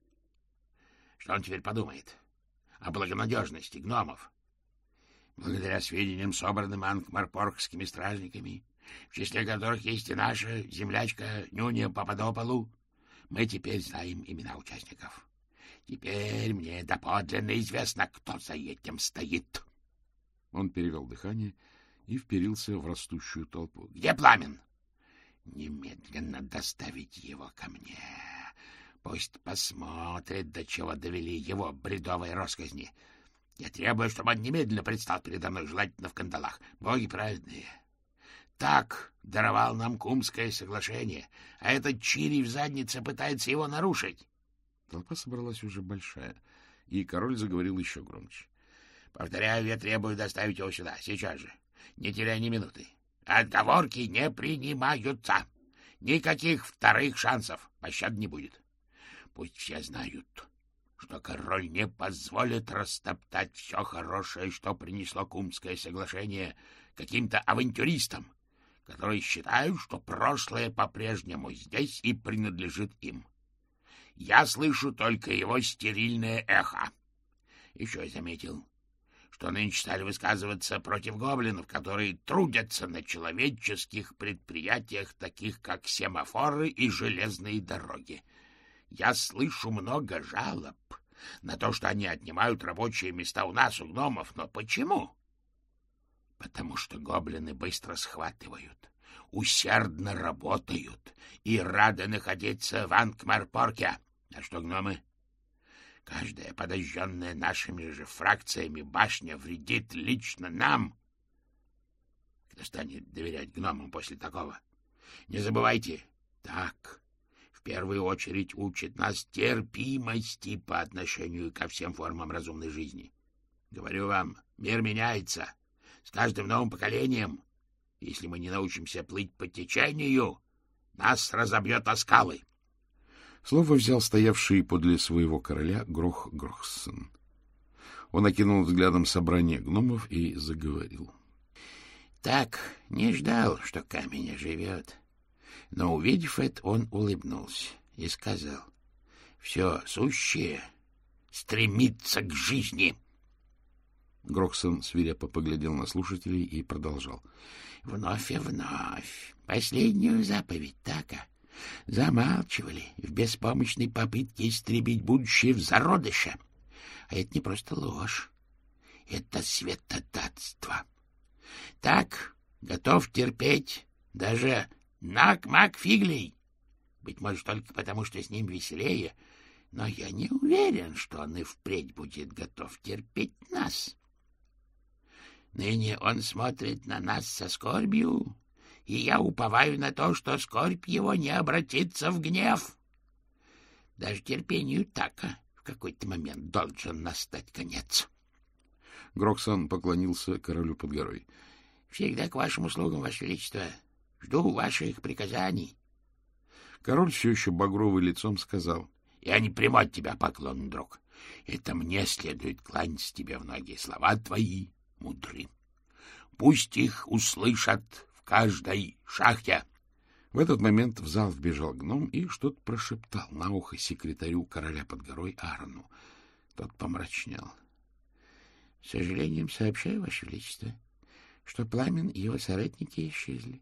Что он теперь подумает о благонадежности гномов? Благодаря сведениям, собранным анкмарпоргскими стражниками, в числе которых есть и наша землячка Нюня Пападополу, мы теперь знаем имена участников. Теперь мне доподлинно известно, кто за этим стоит. Он перевел дыхание и вперился в растущую толпу. — Где Пламен? — Немедленно доставить его ко мне. Пусть посмотрит, до чего довели его бредовые росказни. Я требую, чтобы он немедленно предстал передо мной, желательно в кандалах. Боги праведные! Так даровал нам Кумское соглашение, а этот чирий в заднице пытается его нарушить. Толпа собралась уже большая, и король заговорил еще громче. — Повторяю, я требую доставить его сюда, сейчас же, не теряя ни минуты. Отговорки не принимаются. Никаких вторых шансов, пощады не будет. Пусть все знают, что король не позволит растоптать все хорошее, что принесло Кумское соглашение, каким-то авантюристам, которые считают, что прошлое по-прежнему здесь и принадлежит им. Я слышу только его стерильное эхо. Еще я заметил, что нынче стали высказываться против гоблинов, которые трудятся на человеческих предприятиях, таких как семафоры и железные дороги. Я слышу много жалоб на то, что они отнимают рабочие места у нас, у гномов. Но почему? Потому что гоблины быстро схватывают, усердно работают и рады находиться в Анкмарпорке. А что гномы? Каждая подожженная нашими же фракциями башня вредит лично нам. Кто станет доверять гномам после такого? Не забывайте, так в первую очередь учит нас терпимости по отношению ко всем формам разумной жизни. Говорю вам, мир меняется. С каждым новым поколением, если мы не научимся плыть по течению, нас разобьет о скалы. Слово взял стоявший подле своего короля Грох Грохсон. Он окинул взглядом собрание гномов и заговорил. — Так, не ждал, что камень оживет. Но, увидев это, он улыбнулся и сказал: — Все сущее стремится к жизни. Грохсон свирепо поглядел на слушателей и продолжал. — Вновь и вновь последнюю заповедь Така замалчивали в беспомощной попытке истребить будущее в зародыше. А это не просто ложь, это святотатство. Так готов терпеть даже Нак-Мак Фиглей. Быть может, только потому, что с ним веселее, но я не уверен, что он и впредь будет готов терпеть нас. Ныне он смотрит на нас со скорбью, и я уповаю на то, что скорбь его не обратится в гнев. Даже терпению Така в какой-то момент должен настать конец. Грохсон поклонился королю под горой. — Всегда к вашим услугам, Ваше Величество. Жду ваших приказаний. Король все еще багровым лицом сказал: — Я не приму от тебя поклон, друг. Это мне следует кланяться тебе в ноги. Слова твои мудры. Пусть их услышат в каждой шахте. В этот момент в зал вбежал гном и что-то прошептал на ухо секретарю короля под горой Аарону. Тот помрачнел. — С сожалением сообщаю, Ваше Величество, что Пламен и его соратники исчезли.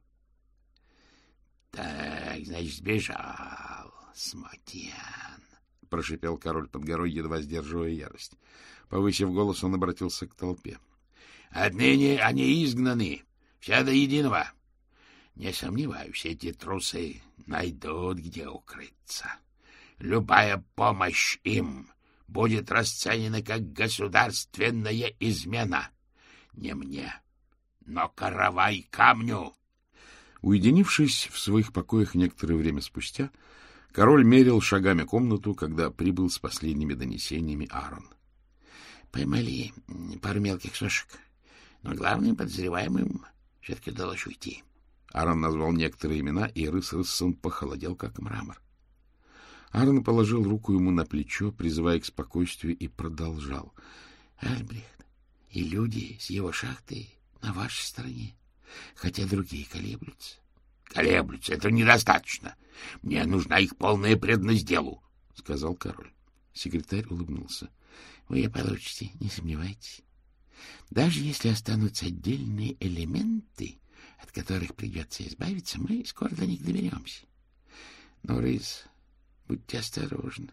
— Так, значит, сбежал Смутьян, — прошипел король под горой, едва сдерживая ярость. Повысив голос, он обратился к толпе. — Отныне они изгнаны, все до единого. Не сомневаюсь, эти трусы найдут, где укрыться. Любая помощь им будет расценена как государственная измена. Не мне, но каравай камню. Уединившись в своих покоях некоторое время спустя, король мерил шагами комнату, когда прибыл с последними донесениями Аарон. — Поймали пару мелких сошек, но главным подозреваемым все-таки удалось уйти. Аарон назвал некоторые имена, и Рыс-Рыссон похолодел, как мрамор. Аарон положил руку ему на плечо, призывая к спокойствию, и продолжал. — Альбрехт и люди с его шахты на вашей стороне, хотя другие колеблются. — Колеблются — это недостаточно. Мне нужна их полная преданность делу, — сказал король. Секретарь улыбнулся. — Вы получите, не сомневайтесь. Даже если останутся отдельные элементы, от которых придется избавиться, мы скоро до них доберемся. Но, Рыс, будьте осторожны.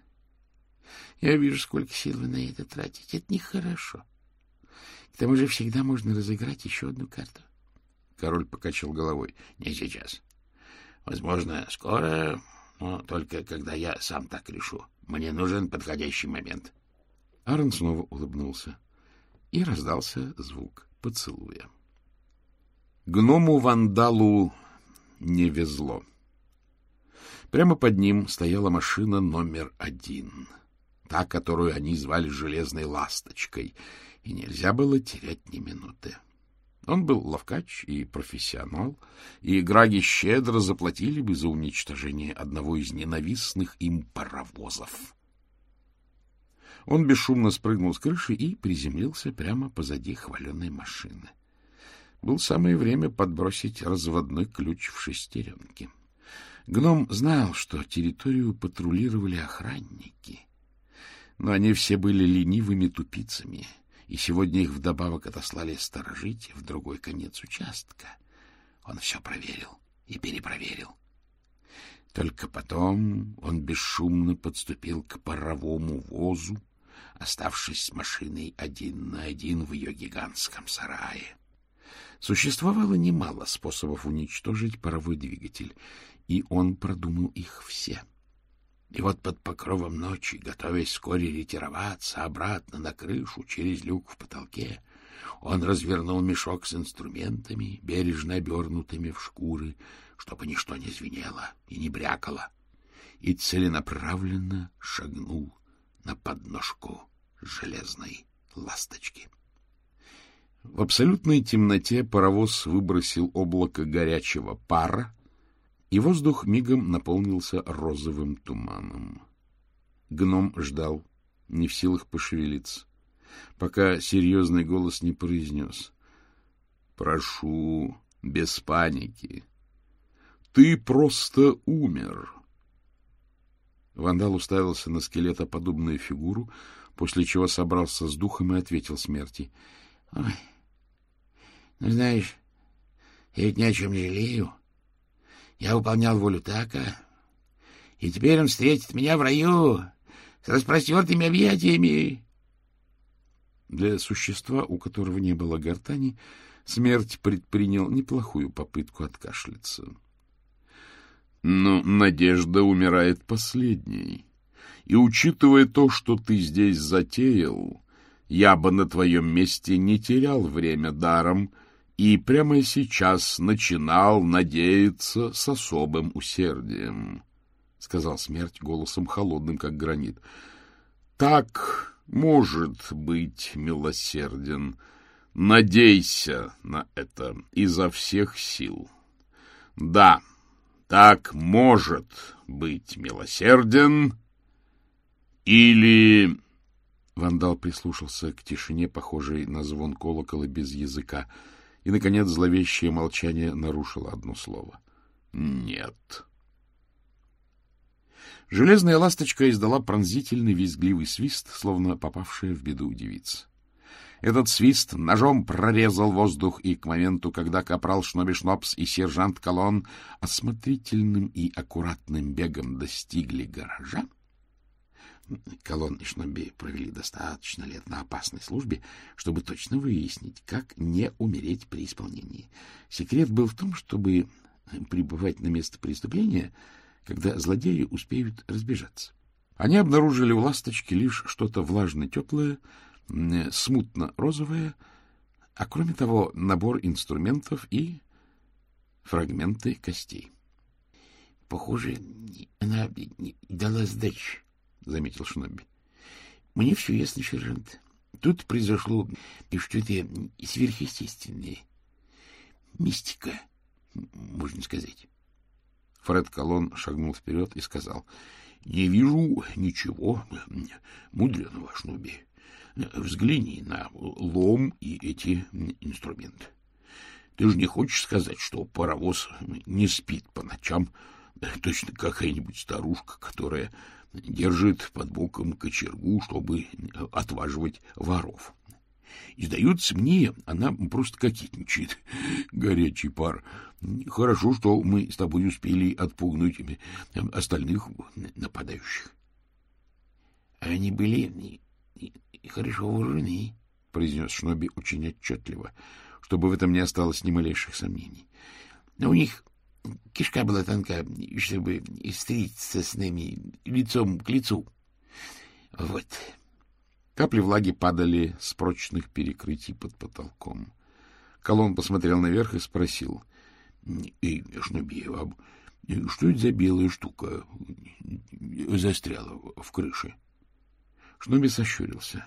Я вижу, сколько сил вы на это тратите. Это нехорошо. К тому же всегда можно разыграть еще одну карту. Король покачал головой. — Не сейчас. Возможно, скоро, но только когда я сам так решу. Мне нужен подходящий момент. Аарон снова улыбнулся, и раздался звук поцелуя. Гному-вандалу не везло. Прямо под ним стояла машина номер один, та, которую они звали «Железной ласточкой», и нельзя было терять ни минуты. Он был ловкач и профессионал, и Граги щедро заплатили бы за уничтожение одного из ненавистных им паровозов. Он бесшумно спрыгнул с крыши и приземлился прямо позади хваленой машины. Было самое время подбросить разводной ключ в шестеренки. Гном знал, что территорию патрулировали охранники, но они все были ленивыми тупицами, и сегодня их вдобавок отослали сторожить в другой конец участка. Он все проверил и перепроверил. Только потом он бесшумно подступил к паровому возу, оставшись с машиной один на один в ее гигантском сарае. Существовало немало способов уничтожить паровой двигатель, и он продумал их все. И вот под покровом ночи, готовясь вскоре ретироваться обратно на крышу через люк в потолке, он развернул мешок с инструментами, бережно обернутыми в шкуры, чтобы ничто не звенело и не брякало, и целенаправленно шагнул на подножку железной ласточки. В абсолютной темноте паровоз выбросил облако горячего пара, и воздух мигом наполнился розовым туманом. Гном ждал, не в силах пошевелиться, пока серьезный голос не произнес: — Прошу, без паники. Ты просто умер. Вандал уставился на скелетоподобную фигуру, после чего собрался с духом и ответил смерти: — Ой, ну, знаешь, я ведь ни о чем не жалею. Я выполнял волю Така, и теперь он встретит меня в раю с распростертыми объятиями. Для существа, у которого не было гортани, смерть предпринял неплохую попытку откашляться. — Но надежда умирает последней, и, учитывая то, что ты здесь затеял, я бы на твоем месте не терял время даром и прямо сейчас начинал надеяться с особым усердием, — сказал смерть голосом холодным, как гранит. — Так может быть милосерден, Надейся на это изо всех сил. Да, так может быть милосерден или... Вандал прислушался к тишине, похожей на звон колокола без языка, и, наконец, зловещее молчание нарушило одно слово. Нет. Железная ласточка издала пронзительный визгливый свист, словно попавшая в беду девица. Этот свист ножом прорезал воздух, и к моменту, когда капрал Шноби Шнопс и сержант Колон осмотрительным и аккуратным бегом достигли гаража, Колон и Шноби провели достаточно лет на опасной службе, чтобы точно выяснить, как не умереть при исполнении. Секрет был в том, чтобы прибывать на место преступления, когда злодеи успеют разбежаться. Они обнаружили у ласточки лишь что-то влажно-теплое, смутно-розовое, а кроме того набор инструментов и фрагменты костей. — Похоже, она дала сдачи, — заметил Шноби. — Мне все ясно, сержант. Тут произошло что-то сверхъестественное. Мистика, можно сказать. Фред Колон шагнул вперед и сказал: — Не вижу ничего мудреного, Шноби. Взгляни на лом и эти инструменты. Ты же не хочешь сказать, что паровоз не спит по ночам, точно какая-нибудь старушка, которая держит под боком кочергу, чтобы отваживать воров? И, сдается мне, она просто кокетничает. Горячий пар. Хорошо, что мы с тобой успели отпугнуть остальных нападающих. — Они были хорошо вооружены, — произнес Шноби очень отчетливо, чтобы в этом не осталось ни малейших сомнений. — Но у них кишка была тонка, чтобы встретиться с нами лицом к лицу. Вот. Капли влаги падали с прочных перекрытий под потолком. Колон посмотрел наверх и спросил: — Эй, Шноби, а что это за белая штука застряла в крыше? Шноби сощурился.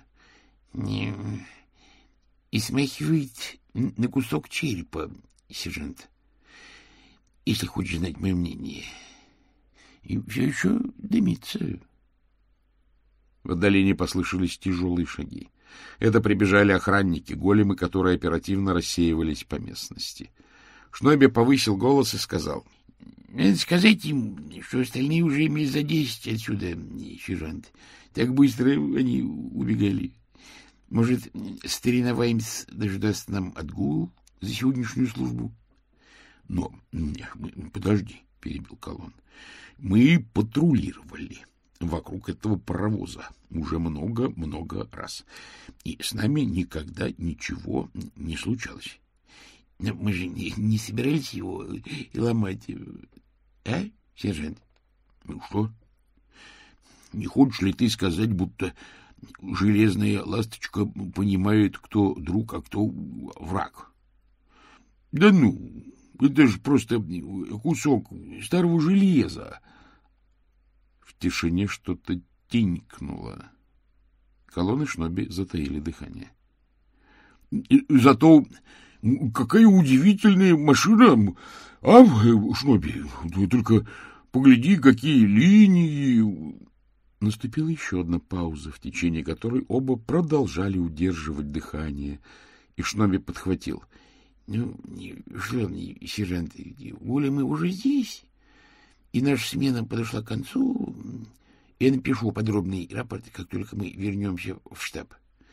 — И смахивает на кусок черепа, сержант, если хочешь знать мое мнение. И все еще дымится. В отдалении послышались тяжелые шаги. Это прибежали охранники-големы, которые оперативно рассеивались по местности. Шноби повысил голос и сказал: — Надо сказать им, что остальные уже имели за десять отсюда, сержант. Так быстро они убегали. Может, старина Ваймс даже даст нам отгул за сегодняшнюю службу? — Но, подожди, — перебил Колон, — мы патрулировали вокруг этого паровоза уже много-много раз, и с нами никогда ничего не случалось. Но мы же не, не собирались его ломать, а, сержант? — Ну что? Не хочешь ли ты сказать, будто железная ласточка понимает, кто друг, а кто враг? — Да ну, это же просто кусок старого железа. В тишине что-то тинькнуло. Колон и Шноби затаили дыхание. — Зато какая удивительная машина, а, Шноби? Только погляди, какие линии... Наступила еще одна пауза, в течение которой оба продолжали удерживать дыхание, и Шноби подхватил: — Ну, что, сержант, Оля, мы уже здесь, и наша смена подошла к концу. Я напишу подробный рапорт, как только мы вернемся в штаб.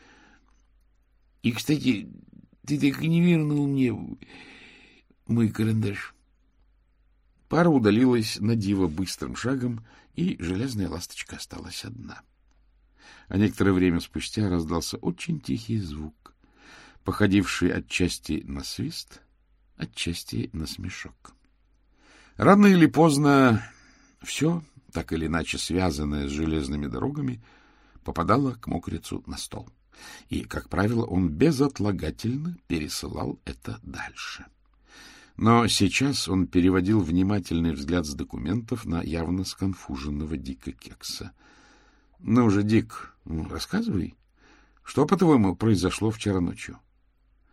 И, кстати, ты так и не вернул мне мой карандаш. Пара удалилась на диво быстрым шагом, и железная ласточка осталась одна. А некоторое время спустя раздался очень тихий звук, походивший отчасти на свист, отчасти на смешок. Рано или поздно все, так или иначе связанное с железными дорогами, попадало к мокрицу на стол. И, как правило, он безотлагательно пересылал это дальше. Но сейчас он переводил внимательный взгляд с документов на явно сконфуженного Дика Кекса. — Ну же, Дик, рассказывай, что, по-твоему, произошло вчера ночью?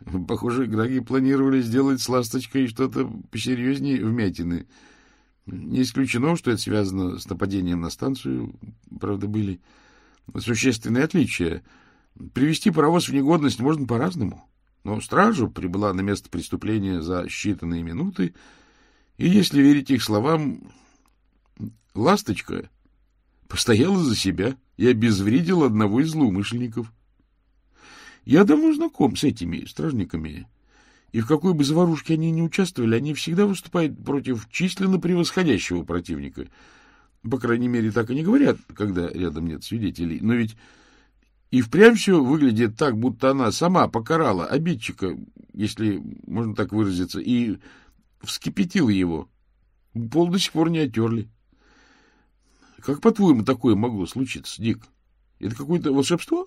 Похоже, Граги планировали сделать с ласточкой что-то посерьезнее вмятины. Не исключено, что это связано с нападением на станцию. Правда, были существенные отличия. Привести паровоз в негодность можно по-разному. Но стража прибыла на место преступления за считанные минуты, и, если верить их словам, ласточка постояла за себя и обезвредила одного из злоумышленников. Я давно знаком с этими стражниками, и в какой бы заварушке они ни участвовали, они всегда выступают против численно превосходящего противника. По крайней мере, так и не говорят, когда рядом нет свидетелей. Но ведь и впрямь все выглядит так, будто она сама покарала обидчика, если можно так выразиться, и вскипятила его. Пол до сих пор не оттерли. Как, по-твоему, такое могло случиться, Дик? Это какое-то волшебство?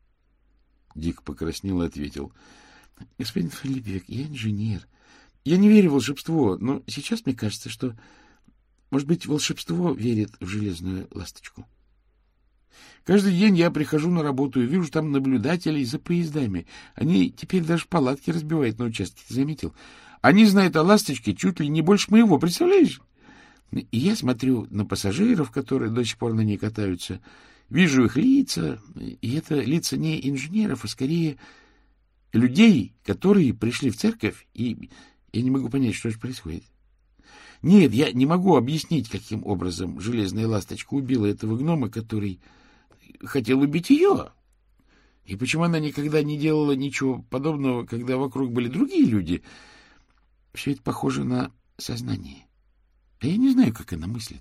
Дик покраснел и ответил. — Господин Филиппек, я инженер. Я не верю в волшебство, но сейчас мне кажется, что, может быть, волшебство верит в железную ласточку. Каждый день я прихожу на работу и вижу там наблюдателей за поездами. Они теперь даже палатки разбивают на участке, ты заметил? Они знают о ласточке чуть ли не больше моего, представляешь? И я смотрю на пассажиров, которые до сих пор на ней катаются, вижу их лица, и это лица не инженеров, а скорее людей, которые пришли в церковь, и я не могу понять, что же происходит. Нет, я не могу объяснить, каким образом железная ласточка убила этого гнома, который хотел убить ее. И почему она никогда не делала ничего подобного, когда вокруг были другие люди. Все это похоже на сознание. А я не знаю, как она мыслит.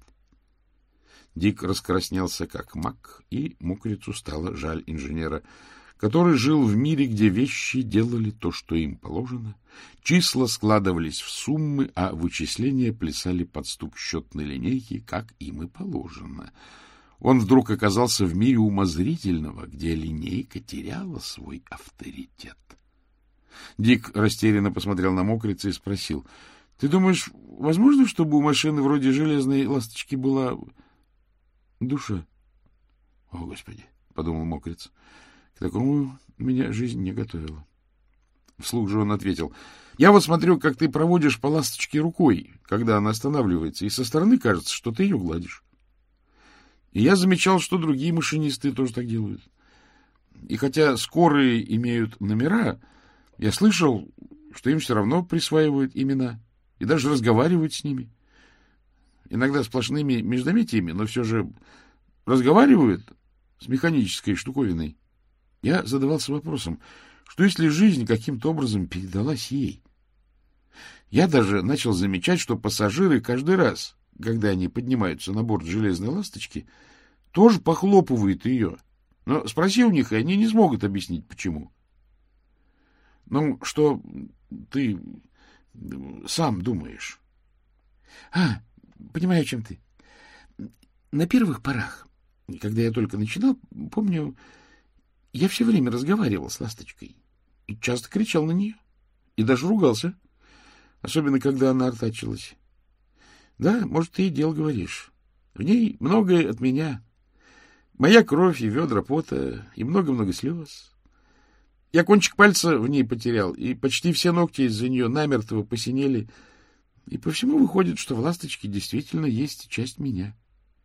Дик раскраснелся, как мак, и мокрицу стало жаль инженера, который жил в мире, где вещи делали то, что им положено, числа складывались в суммы, а вычисления плясали под стук счетной линейки, как им и положено. Он вдруг оказался в мире умозрительного, где линейка теряла свой авторитет. Дик растерянно посмотрел на мокрица и спросил: — Ты думаешь, возможно, чтобы у машины вроде железной ласточки была душа? — О, Господи! — подумал мокриц. — К такому меня жизнь не готовила. Вслух же он ответил: — Я вот смотрю, как ты проводишь по ласточке рукой, когда она останавливается, и со стороны кажется, что ты ее гладишь. И я замечал, что другие машинисты тоже так делают. И хотя скорые имеют номера, я слышал, что им все равно присваивают имена и даже разговаривают с ними. Иногда сплошными междометиями, но все же разговаривают с механической штуковиной. Я задавался вопросом, что если жизнь каким-то образом передалась ей? Я даже начал замечать, что пассажиры каждый раз, когда они поднимаются на борт железной ласточки, тоже похлопывают ее. Но спроси у них, и они не смогут объяснить, почему. Ну, что ты сам думаешь? А, понимаю, о чем ты. На первых порах, когда я только начинал, помню, я все время разговаривал с ласточкой и часто кричал на нее, и даже ругался, особенно когда она артачилась. Да, может, ты и дел говоришь. В ней многое от меня. Моя кровь и ведра пота, и много-много слез. Я кончик пальца в ней потерял, и почти все ногти из-за нее намертво посинели. И по всему выходит, что в ласточке действительно есть часть меня.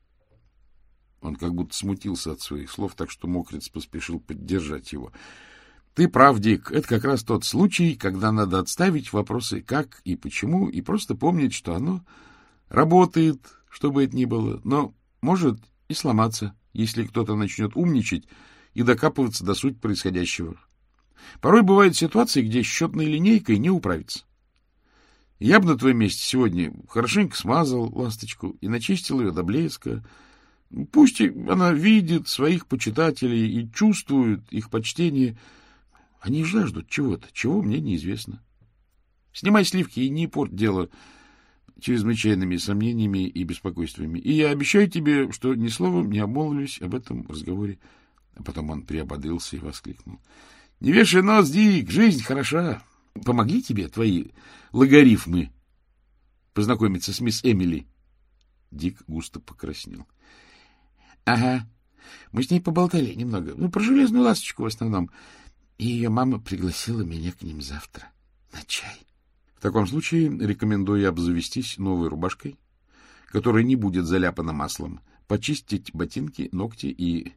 Он как будто смутился от своих слов, так что мокрец поспешил поддержать его. — Ты прав, Дик, это как раз тот случай, когда надо отставить вопросы «как» и «почему» и просто помнить, что оно работает, что бы это ни было, но может и сломаться, если кто-то начнет умничать и докапываться до сути происходящего. Порой бывают ситуации, где счетной линейкой не управиться. Я бы на твоем месте сегодня хорошенько смазал ласточку и начистил ее до блеска. Пусть она видит своих почитателей и чувствует их почтение. Они жаждут чего-то, чего мне неизвестно. Снимай сливки и не порт дело чрезвычайными сомнениями и беспокойствами. И я обещаю тебе, что ни словом не обмолвлюсь об этом разговоре. А потом он приободрился и воскликнул: — Не вешай нос, Дик, жизнь хороша. Помогли тебе твои логарифмы познакомиться с мисс Эмили? Дик густо покраснел. — Ага, мы с ней поболтали немного. Ну, про железную ласточку в основном. И ее мама пригласила меня к ним завтра на чай. В таком случае рекомендую обзавестись новой рубашкой, которая не будет заляпана маслом, почистить ботинки, ногти и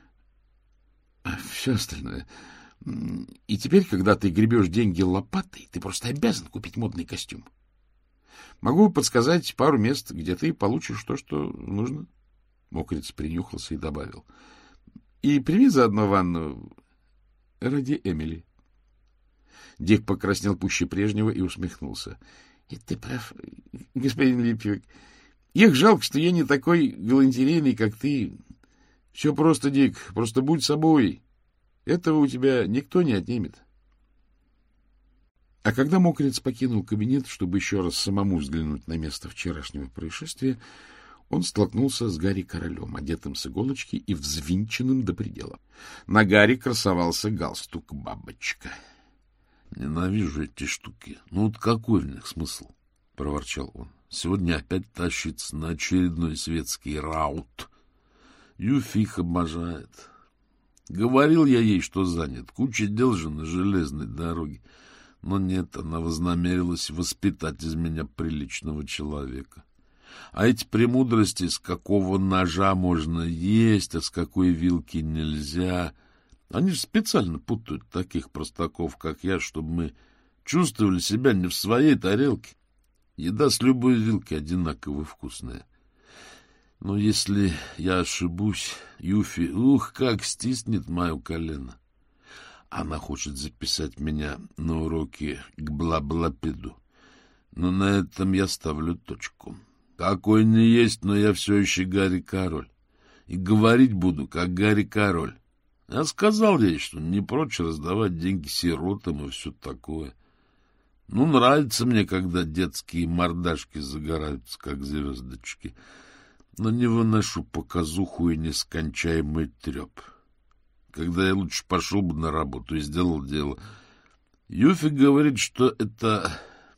все остальное. И теперь, когда ты гребешь деньги лопатой, ты просто обязан купить модный костюм. Могу подсказать пару мест, где ты получишь то, что нужно. Мокрец принюхался и добавил. И прими заодно ванну ради Эмили. Дик покраснел пуще прежнего и усмехнулся. — Ты прав, господин Липвик. Их жалко, что я не такой галантерейный, как ты. Все просто, Дик, просто будь собой. Этого у тебя никто не отнимет. А когда Мокрец покинул кабинет, чтобы еще раз самому взглянуть на место вчерашнего происшествия, он столкнулся с Гарри Королем, одетым с иголочки и взвинченным до предела. На Гарри красовался галстук-бабочка. — Ненавижу эти штуки. Ну вот какой в них смысл? — проворчал он. — Сегодня опять тащится на очередной светский раут. Юфи их обожает. Говорил я ей, что занят. Куча дел же на железной дороге. Но нет, она вознамерилась воспитать из меня приличного человека. А эти премудрости, с какого ножа можно есть, а с какой вилки нельзя, они же специально путают таких простаков, как я, чтобы мы чувствовали себя не в своей тарелке. Еда с любой вилки одинаково вкусная. Но если я ошибусь, Юфи, ух, как стиснет мое колено. Она хочет записать меня на уроки к бла-блапеду. Но на этом я ставлю точку. Какой не есть, но я все еще Гарри Король. И говорить буду, как Гарри Король. Я сказал ей, что не прочь раздавать деньги сиротам и все такое. Ну, нравится мне, когда детские мордашки загораются, как звездочки. Но не выношу показуху и нескончаемый треп. Когда я лучше пошел бы на работу и сделал дело. Юфи говорит, что это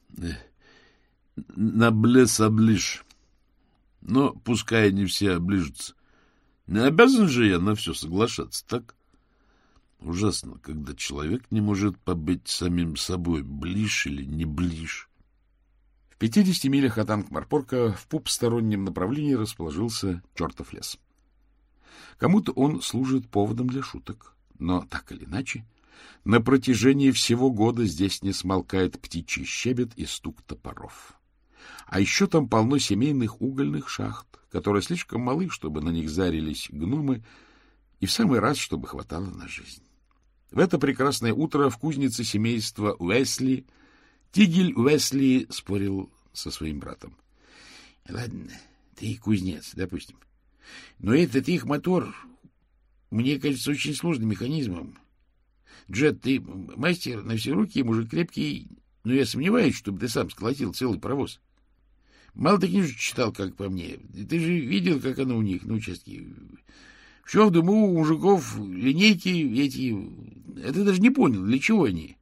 наблес оближ. Но пускай не все оближутся. Не обязан же я на все соглашаться, так? Ужасно, когда человек не может побыть самим собой, ближ или не ближ. В пятидесяти милях от Анкмарпорка в пупстороннем направлении расположился чертов лес. Кому-то он служит поводом для шуток, но так или иначе, на протяжении всего года здесь не смолкает птичий щебет и стук топоров. А еще там полно семейных угольных шахт, которые слишком малы, чтобы на них зарились гномы, и в самый раз, чтобы хватало на жизнь. В это прекрасное утро в кузнице семейства Уэсли Тигель Уэсли спорил со своим братом. — Ладно, ты кузнец, допустим. Но этот их мотор, мне кажется, очень сложным механизмом. Джет, ты мастер на все руки, мужик крепкий, но я сомневаюсь, чтобы ты сам сколотил целый паровоз. Мало ты книжек читал, как по мне. Ты же видел, как оно у них на участке. Все в дыму, у мужиков линейки эти... А ты даже не понял, для чего они.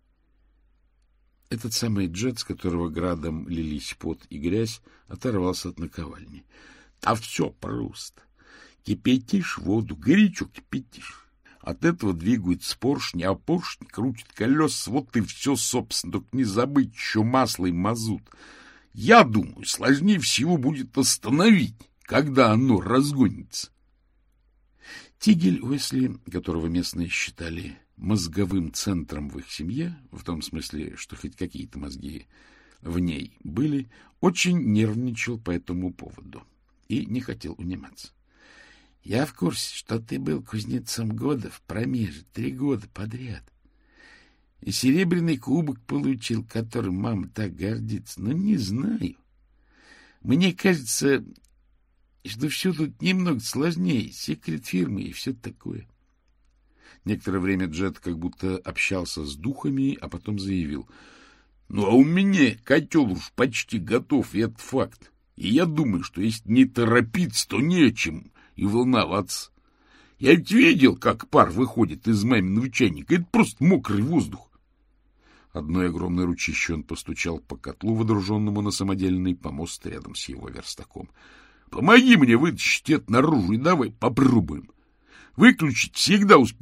Этот самый Джет, с которого градом лились пот и грязь, оторвался от наковальни. А все просто. Кипятишь воду, горячо кипятишь. От этого двигаются поршни, а поршни крутят колеса. Вот и все, собственно. Только не забыть еще масло и мазут. Я думаю, сложнее всего будет остановить, когда оно разгонится. Тигель Уэсли, которого местные считали мозговым центром в их семье, в том смысле, что хоть какие-то мозги в ней были, очень нервничал по этому поводу и не хотел униматься. — Я в курсе, что ты был кузнецом года в промеже три года подряд. И серебряный кубок получил, которым мама так гордится. Но не знаю. Мне кажется, что все тут немного сложнее. Секрет фирмы и все такое. Некоторое время Джет как будто общался с духами, а потом заявил. — Ну, а у меня котел уж почти готов, и это факт. И я думаю, что если не торопиться, то не о чем и волноваться. Я ведь видел, как пар выходит из маминого чайника. Это просто мокрый воздух. Одной огромной ручищей он постучал по котлу, водруженному на самодельный помост рядом с его верстаком. — Помоги мне вытащить это наружу и давай попробуем. Выключить всегда успеем.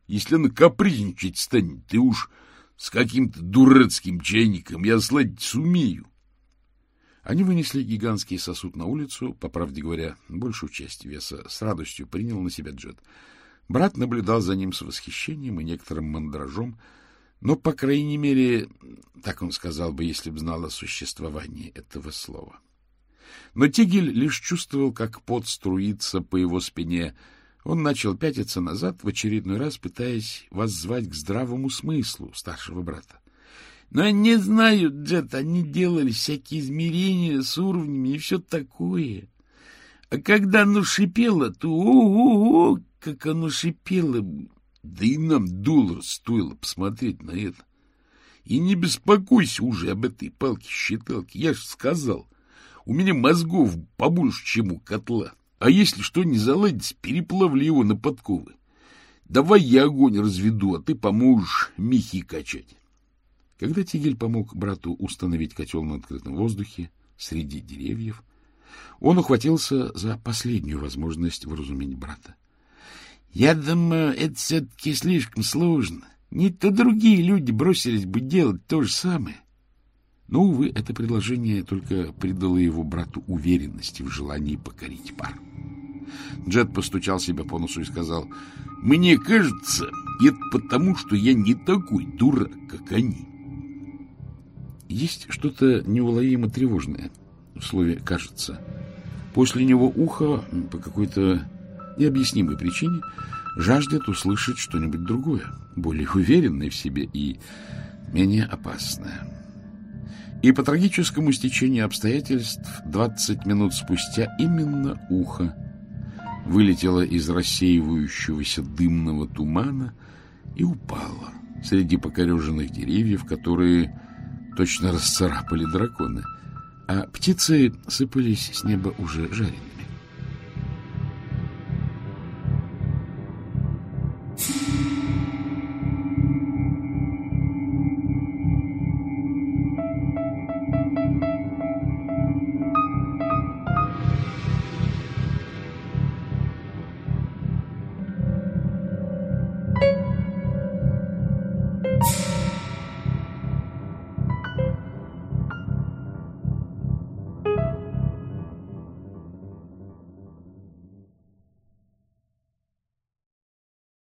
Если она капризничать станет, ты уж с каким-то дурацким чайником я сладить сумею. Они вынесли гигантский сосуд на улицу. По правде говоря, большую часть веса с радостью принял на себя Джет. Брат наблюдал за ним с восхищением и некоторым мандражом, но, по крайней мере, так он сказал бы, если б знал о существовании этого слова. Но Тигель лишь чувствовал, как пот струится по его спине. Он начал пятиться назад, в очередной раз пытаясь воззвать к здравому смыслу старшего брата. — Но я не знаю, Джет, они делали всякие измерения с уровнями и все такое. А когда оно шипело, то о-о-о, как оно шипело. Да и нам доллар стоило посмотреть на это. И не беспокойся уже об этой палке-считалке, я же сказал. У меня мозгов побольше, чем у котла. А если что не заладится, переплавлю его на подковы. Давай я огонь разведу, а ты поможешь мехи качать. Когда Тигель помог брату установить котел на открытом воздухе среди деревьев, он ухватился за последнюю возможность вразумить брата. — Я думаю, это все-таки слишком сложно. Не то другие люди бросились бы делать то же самое. Но, увы, это предложение только придало его брату уверенности в желании покорить пар. Джет постучал себя по носу и сказал: — Мне кажется, это потому, что я не такой дурак, как они. Есть что-то неуловимо тревожное в слове «кажется». После него ухо по какой-то необъяснимой причине жаждет услышать что-нибудь другое, более уверенное в себе и менее опасное. И по трагическому стечению обстоятельств двадцать минут спустя именно ухо вылетело из рассеивающегося дымного тумана и упало среди покореженных деревьев, которые точно расцарапали драконы, а птицы сыпались с неба уже жареными.